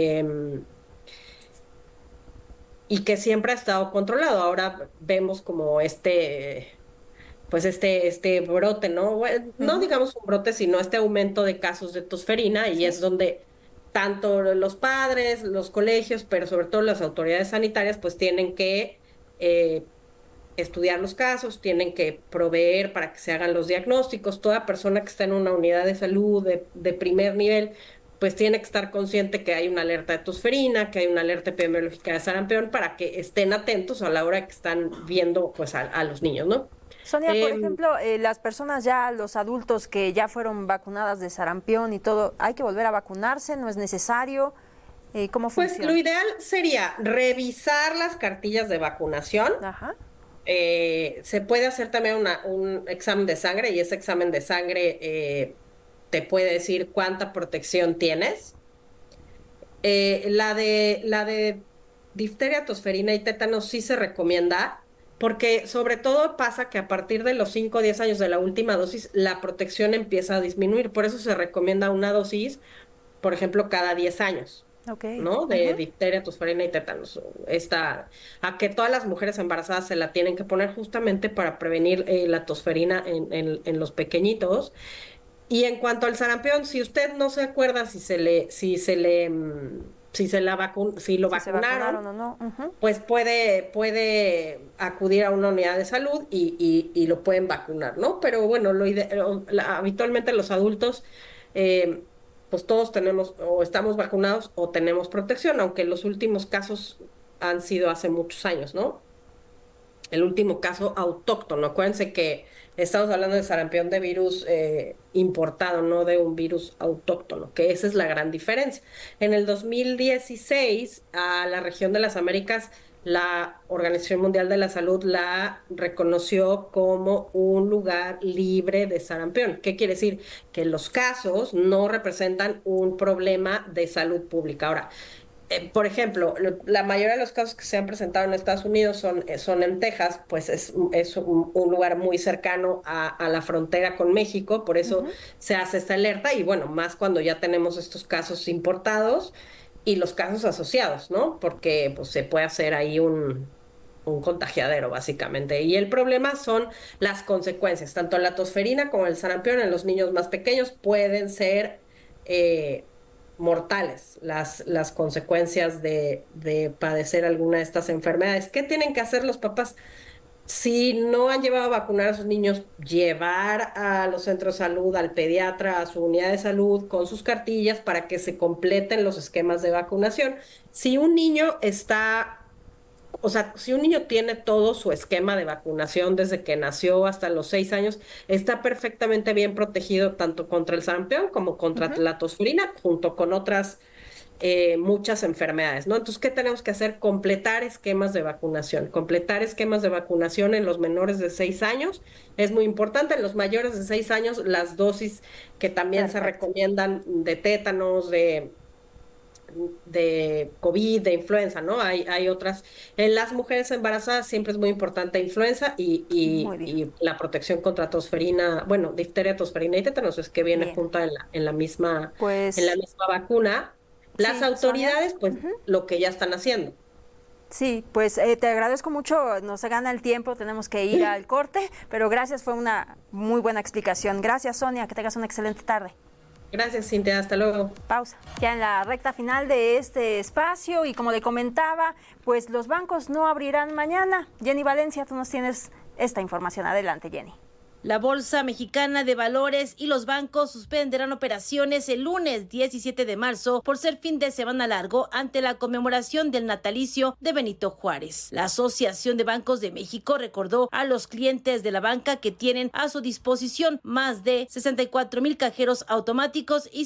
H: Y que siempre ha estado controlado. Ahora vemos como este brote, ¿no? Bueno, no digamos un brote, sino este aumento de casos de tosferina, y es donde tanto los padres, los colegios, pero sobre todo las autoridades sanitarias, pues tienen que estudiar los casos, tienen que proveer para que se hagan los diagnósticos. Toda persona que está en una unidad de salud de primer nivel, pues tiene que estar consciente que hay una alerta de tosferina, que hay una alerta epidemiológica de sarampión, para que estén atentos a la hora que están viendo pues a los niños, ¿no?
B: Sonia, por ejemplo, las personas ya, los adultos que ya fueron vacunadas de sarampión y todo, ¿hay que volver a vacunarse? ¿No es necesario? ¿Cómo funciona?
H: Pues lo ideal sería revisar las cartillas de vacunación.
B: Ajá.
H: Se puede hacer también un examen de sangre, y ese examen de sangre te puede decir cuánta protección tienes. La de difteria, tosferina y tétanos sí se recomienda, porque sobre todo pasa que a partir de los 5 o 10 años de la última dosis, la protección empieza a disminuir. Por eso se recomienda una dosis, por ejemplo, cada 10 años. ¿No? De difteria, tosferina y tétanos. A que todas las mujeres embarazadas se la tienen que poner justamente para prevenir la tosferina en los pequeñitos. Y en cuanto al sarampión, si usted no se acuerda si lo vacunaron o no, pues puede acudir a una unidad de salud y lo pueden vacunar, ¿no? Pero bueno, habitualmente los adultos pues todos tenemos o estamos vacunados o tenemos protección, aunque los últimos casos han sido hace muchos años, ¿no? El último caso autóctono, acuérdense que estamos hablando de sarampión de virus importado, no de un virus autóctono, que esa es la gran diferencia. En el 2016, a la región de las Américas la Organización Mundial de la Salud la reconoció como un lugar libre de sarampión. ¿Qué quiere decir? Que los casos no representan un problema de salud pública. Ahora, por ejemplo, la mayoría de los casos que se han presentado en Estados Unidos son en Texas, pues es un lugar muy cercano a la frontera con México, por eso se hace esta alerta, y bueno, más cuando ya tenemos estos casos importados y los casos asociados, ¿no? Porque pues se puede hacer ahí un contagiadero, básicamente. Y el problema son las consecuencias. Tanto la tosferina como el sarampión en los niños más pequeños pueden ser mortales las consecuencias de padecer alguna de estas enfermedades. ¿Qué tienen que hacer los papás? Si no han llevado a vacunar a sus niños, llevar a los centros de salud, al pediatra, a su unidad de salud con sus cartillas para que se completen los esquemas de vacunación. Si un niño si un niño tiene todo su esquema de vacunación desde que nació hasta los 6 años, está perfectamente bien protegido tanto contra el sarampión como contra la tosferina, junto con otras muchas enfermedades, ¿no? Entonces, ¿qué tenemos que hacer? Completar esquemas de vacunación. Completar esquemas de vacunación en los menores de 6 años es muy importante. En los mayores de 6 años, las dosis que también se recomiendan de tétanos, de COVID, de influenza, ¿no? Hay otras. En las mujeres embarazadas siempre es muy importante influenza y la protección contra tosferina, bueno, difteria, tosferina y tétanos, es que viene junta en la misma vacuna. Las autoridades, pues, lo que ya están haciendo.
B: Sí, pues te agradezco mucho, nos gana el tiempo, tenemos que ir al corte, pero gracias, fue una muy buena explicación. Gracias, Sonia, que tengas una excelente tarde.
H: Gracias, Cintia, hasta luego.
B: Pausa. Ya en la recta final de este espacio y como le comentaba, pues los bancos no abrirán mañana. Jenny Valencia, tú nos tienes esta información. Adelante, Jenny.
F: La Bolsa Mexicana de Valores y los bancos suspenderán operaciones el lunes 17 de marzo por ser fin de semana largo ante la conmemoración del natalicio de Benito Juárez. La Asociación de Bancos de México recordó a los clientes de la banca que tienen a su disposición más de 64,000 cajeros automáticos y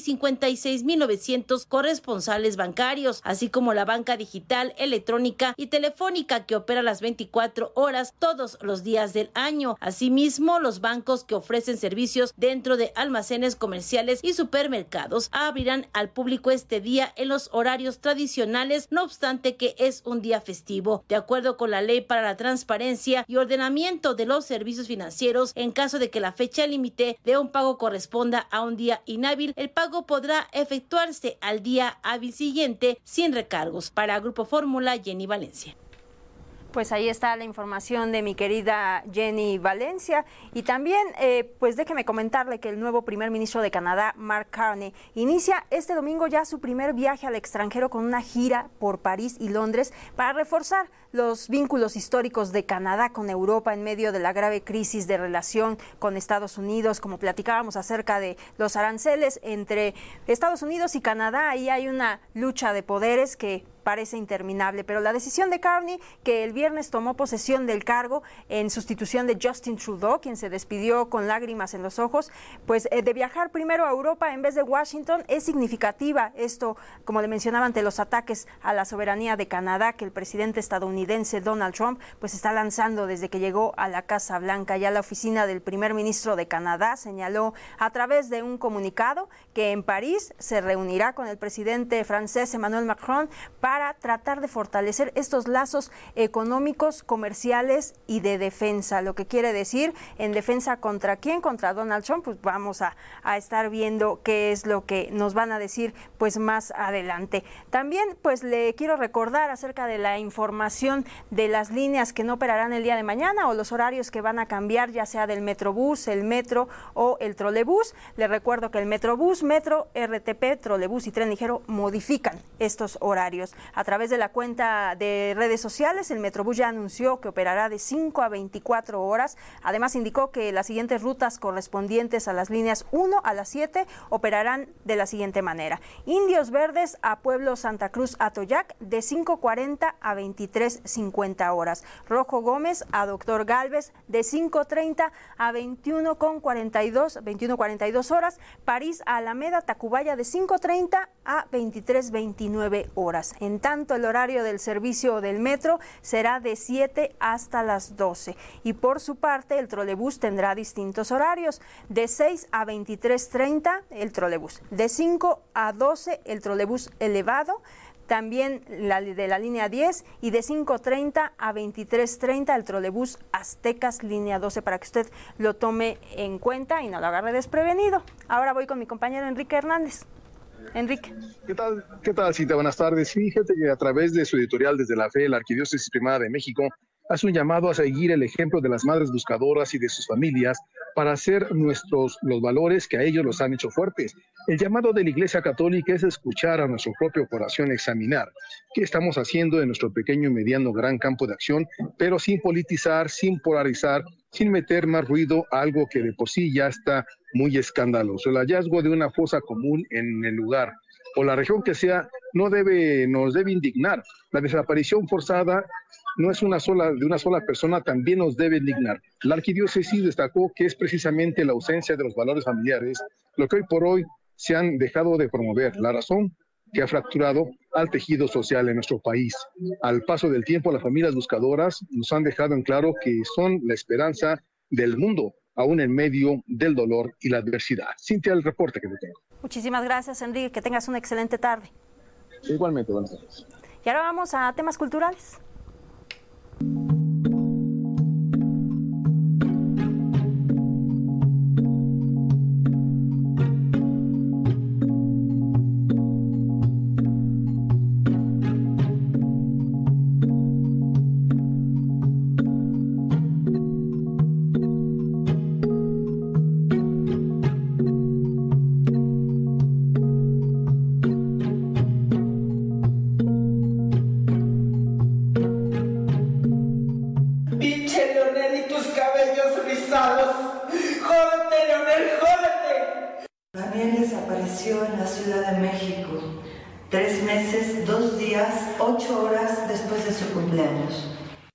F: 56,900 corresponsales bancarios, así como la banca digital, electrónica y telefónica que opera las 24 horas todos los días del año. Asimismo, los bancos que ofrecen servicios dentro de almacenes comerciales y supermercados abrirán al público este día en los horarios tradicionales, no obstante que es un día festivo. De acuerdo con la Ley para la Transparencia y Ordenamiento de los Servicios Financieros, en caso de que la fecha límite de un pago corresponda a un día inhábil, el pago podrá efectuarse al día hábil siguiente sin recargos. Para Grupo Fórmula, Jenny Valencia.
B: Pues ahí está la información de mi querida Jenny Valencia. Y también, pues déjeme comentarle que el nuevo primer ministro de Canadá, Mark Carney, inicia este domingo ya su primer viaje al extranjero con una gira por París y Londres para reforzar los vínculos históricos de Canadá con Europa en medio de la grave crisis de relación con Estados Unidos. Como platicábamos acerca de los aranceles entre Estados Unidos y Canadá, ahí hay una lucha de poderes que parece interminable, pero la decisión de Carney, que el viernes tomó posesión del cargo en sustitución de Justin Trudeau, quien se despidió con lágrimas en los ojos, pues de viajar primero a Europa en vez de Washington, es significativa. Esto, como le mencionaba, ante los ataques a la soberanía de Canadá que el presidente estadounidense Donald Trump pues está lanzando desde que llegó a la Casa Blanca. Ya la oficina del primer ministro de Canadá señaló a través de un comunicado que en París se reunirá con el presidente francés Emmanuel Macron para tratar de fortalecer estos lazos económicos, comerciales y de defensa. Lo que quiere decir, en defensa contra quién, contra Donald Trump, pues vamos a estar viendo qué es lo que nos van a decir pues más adelante. También pues le quiero recordar acerca de la información de las líneas que no operarán el día de mañana o los horarios que van a cambiar, ya sea del Metrobús, el Metro o el Trolebús. Le recuerdo que el Metrobús, Metro, RTP, Trolebús y Tren Ligero modifican estos horarios. A través de la cuenta de redes sociales, el Metrobús ya anunció que operará de 5 a 24 horas. Además, indicó que las siguientes rutas correspondientes a las líneas 1 a las 7 operarán de la siguiente manera. Indios Verdes a Pueblo Santa Cruz Atoyac de 5:40 a 23:50 horas. Rojo Gómez a Doctor Gálvez de 5:30 a 21:42 horas. París a Alameda Tacubaya de 5:30 a 23:29 horas. En En tanto, el horario del servicio del metro será de 7 hasta las 12. Y por su parte, el trolebús tendrá distintos horarios. De 6 a 23:30 el trolebús. De 5 a 12 el trolebús elevado. También de la línea 10 y de 5:30 a 23:30 el trolebús Aztecas línea 12 para que usted lo tome en cuenta y no lo agarre desprevenido. Ahora voy con mi compañero Enrique Hernández. Enrique.
I: ¿Qué tal, Cintia? Buenas tardes. Fíjate que a través de su editorial Desde la Fe, la Arquidiócesis Primada de México hace un llamado a seguir el ejemplo de las madres buscadoras y de sus familias para hacer nuestros los valores que a ellos los han hecho fuertes. El llamado de la Iglesia Católica es escuchar a nuestro propio corazón, examinar qué estamos haciendo en nuestro pequeño y mediano gran campo de acción, pero sin politizar, sin polarizar, sin meter más ruido a algo que de por sí ya está muy escandaloso. El hallazgo de una fosa común en el lugar o la región que sea nos debe indignar. La desaparición forzada no es de una sola persona, también nos debe indignar. La arquidiócesis destacó que es precisamente la ausencia de los valores familiares lo que hoy por hoy se han dejado de promover, la razón que ha fracturado al tejido social en nuestro país. Al paso del tiempo, las familias buscadoras nos han dejado en claro que son la esperanza del mundo, aún en medio del dolor y la adversidad. Cintia, el reporte que te tengo.
B: Muchísimas gracias, Enrique. Que tengas una excelente tarde.
I: Igualmente, buenas tardes.
B: Y ahora vamos a temas culturales.
J: Daniel desapareció en la Ciudad de México 3 meses, 2 días, 8 horas después de su cumpleaños.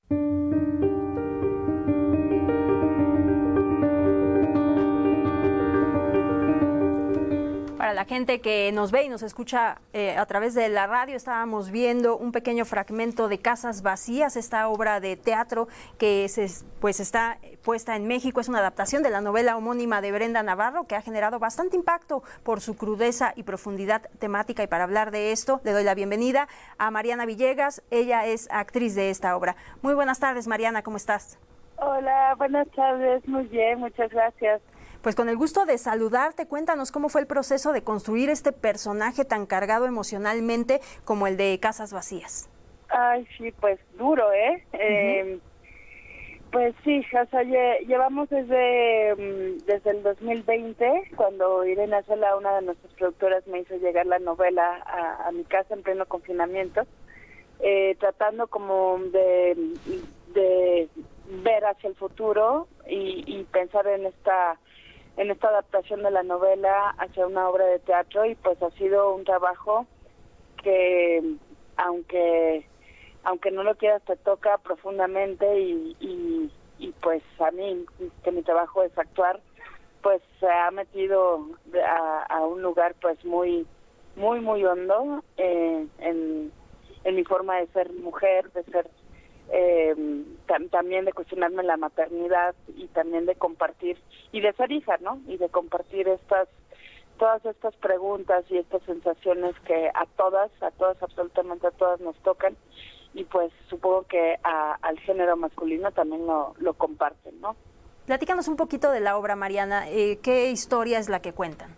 B: Para la gente que nos ve y nos escucha a través de la radio, estábamos viendo un pequeño fragmento de Casas Vacías, esta obra de teatro que está puesta en México. Es una adaptación de la novela homónima de Brenda Navarro, que ha generado bastante impacto por su crudeza y profundidad temática. Y para hablar de esto, le doy la bienvenida a Mariana Villegas. Ella es actriz de esta obra. Muy buenas tardes, Mariana, ¿cómo estás?
W: Hola, buenas tardes, muy bien, muchas gracias.
B: Pues con el gusto de saludarte, cuéntanos cómo fue el proceso de construir este personaje tan cargado emocionalmente como el de Casas Vacías.
W: Ay, sí, pues duro, ¿eh? Pues sí, o sea, llevamos desde el 2020, cuando Irene Azola, una de nuestras productoras, me hizo llegar la novela a mi casa en pleno confinamiento, tratando como de ver hacia el futuro y pensar en esta adaptación de la novela hacia una obra de teatro. Y pues ha sido un trabajo que, aunque no lo quieras, te toca profundamente y pues a mí, que mi trabajo es actuar, pues se ha metido a un lugar pues muy muy muy hondo en mi forma de ser mujer, de ser también de cuestionarme la maternidad y también de compartir y de ser hija, ¿no? Y de compartir todas estas preguntas y estas sensaciones que a todas, absolutamente a todas nos tocan, y pues supongo que al género masculino también lo comparten, ¿no?
B: Platícanos un poquito de la obra, Mariana. ¿Qué historia es la que cuentan?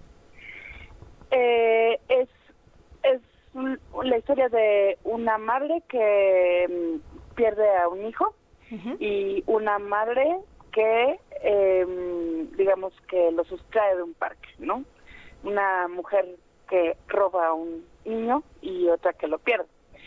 W: Es la historia de una madre que pierde a un hijo y una madre que digamos que lo sustrae de un parque, ¿no? Una mujer que roba a un niño y otra que lo pierde.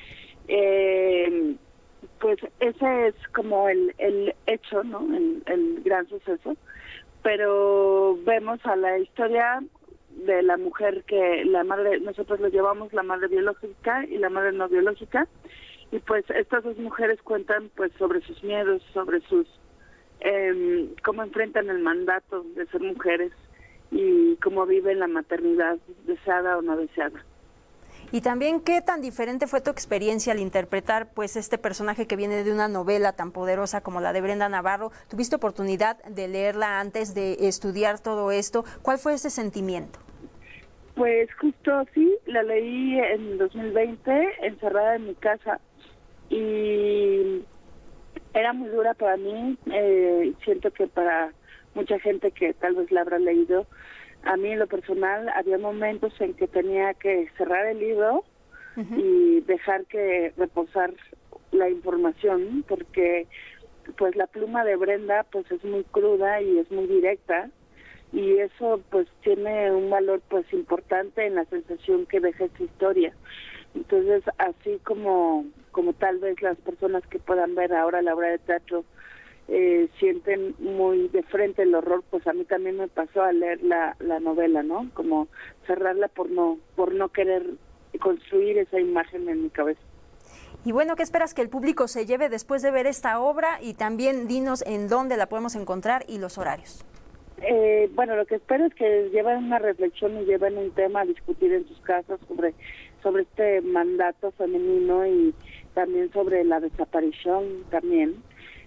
W: Pues ese es como el hecho, ¿no? El gran suceso, pero vemos a la historia de la mujer que la madre, nosotros lo llamamos la madre biológica y la madre no biológica, y pues estas dos mujeres cuentan pues sobre sus miedos, sobre sus cómo enfrentan el mandato de ser mujeres y cómo viven la maternidad deseada o no deseada.
B: Y también, ¿qué tan diferente fue tu experiencia al interpretar pues este personaje que viene de una novela tan poderosa como la de Brenda Navarro? ¿Tuviste oportunidad de leerla antes de estudiar todo esto? ¿Cuál fue ese sentimiento?
W: Pues justo sí, la leí en 2020, encerrada en mi casa, y era muy dura para mí. Siento que para mucha gente que tal vez la habrá leído, a mí en lo personal había momentos en que tenía que cerrar el libro y dejar que reposar la información, porque pues la pluma de Brenda pues es muy cruda y es muy directa, y eso pues tiene un valor pues importante en la sensación que deja esta historia. Entonces, así como tal vez las personas que puedan ver ahora la obra de teatro sienten muy de frente el horror, pues a mí también me pasó al leer la novela, ¿no? Como cerrarla por no querer construir esa imagen en mi cabeza.
B: Y bueno, ¿qué esperas que el público se lleve después de ver esta obra? Y también dinos en dónde la podemos encontrar y los horarios.
W: Bueno, lo que espero es que lleven una reflexión y lleven un tema a discutir en sus casas sobre este mandato femenino y también sobre la desaparición también.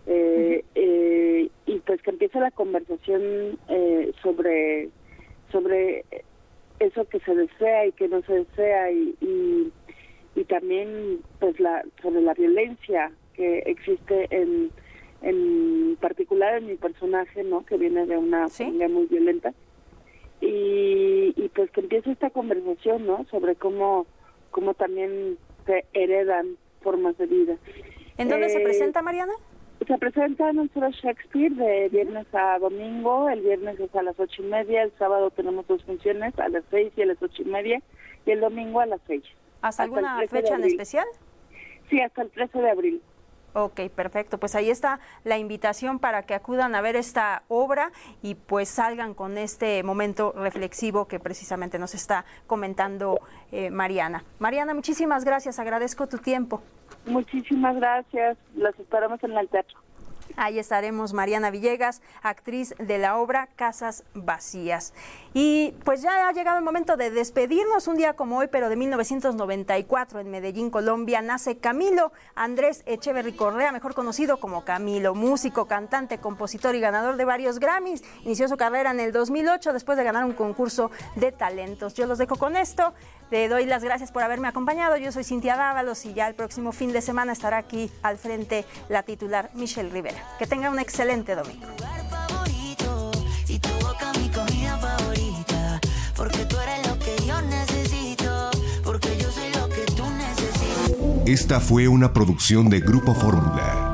W: Y pues que empiece la conversación sobre eso que se desea y que no se desea, y también pues sobre la violencia que existe en particular en mi personaje, ¿no? Que viene de una familia muy violenta, y pues que empiece esta conversación, ¿no? Sobre cómo también se heredan formas de vida.
B: ¿En dónde se presenta, Mariana?
W: Se presenta en el Foro Shakespeare de viernes a domingo. El viernes es a las 8:30, el sábado tenemos 2 funciones, a las 6 y a las 8:30, y el domingo a las 6.
B: ¿Hasta alguna fecha en especial?
W: Sí, hasta el 13 de abril.
B: Ok, perfecto. Pues ahí está la invitación para que acudan a ver esta obra y pues salgan con este momento reflexivo que precisamente nos está comentando Mariana. Mariana, muchísimas gracias, agradezco tu tiempo.
W: Muchísimas gracias, las esperamos en el teatro.
B: Ahí estaremos, Mariana Villegas, actriz de la obra Casas Vacías. Y pues ya ha llegado el momento de despedirnos. Un día como hoy, pero de 1994, en Medellín, Colombia, nace Camilo Andrés Echeverry Correa, mejor conocido como Camilo, músico, cantante, compositor y ganador de varios Grammys. Inició su carrera en el 2008 después de ganar un concurso de talentos. Yo los dejo con esto. Le doy las gracias por haberme acompañado. Yo soy Cintia Dávalos y ya el próximo fin de semana estará aquí al frente la titular Michelle Rivera. Que tenga un excelente domingo.
D: Esta fue una producción de Grupo Fórmula.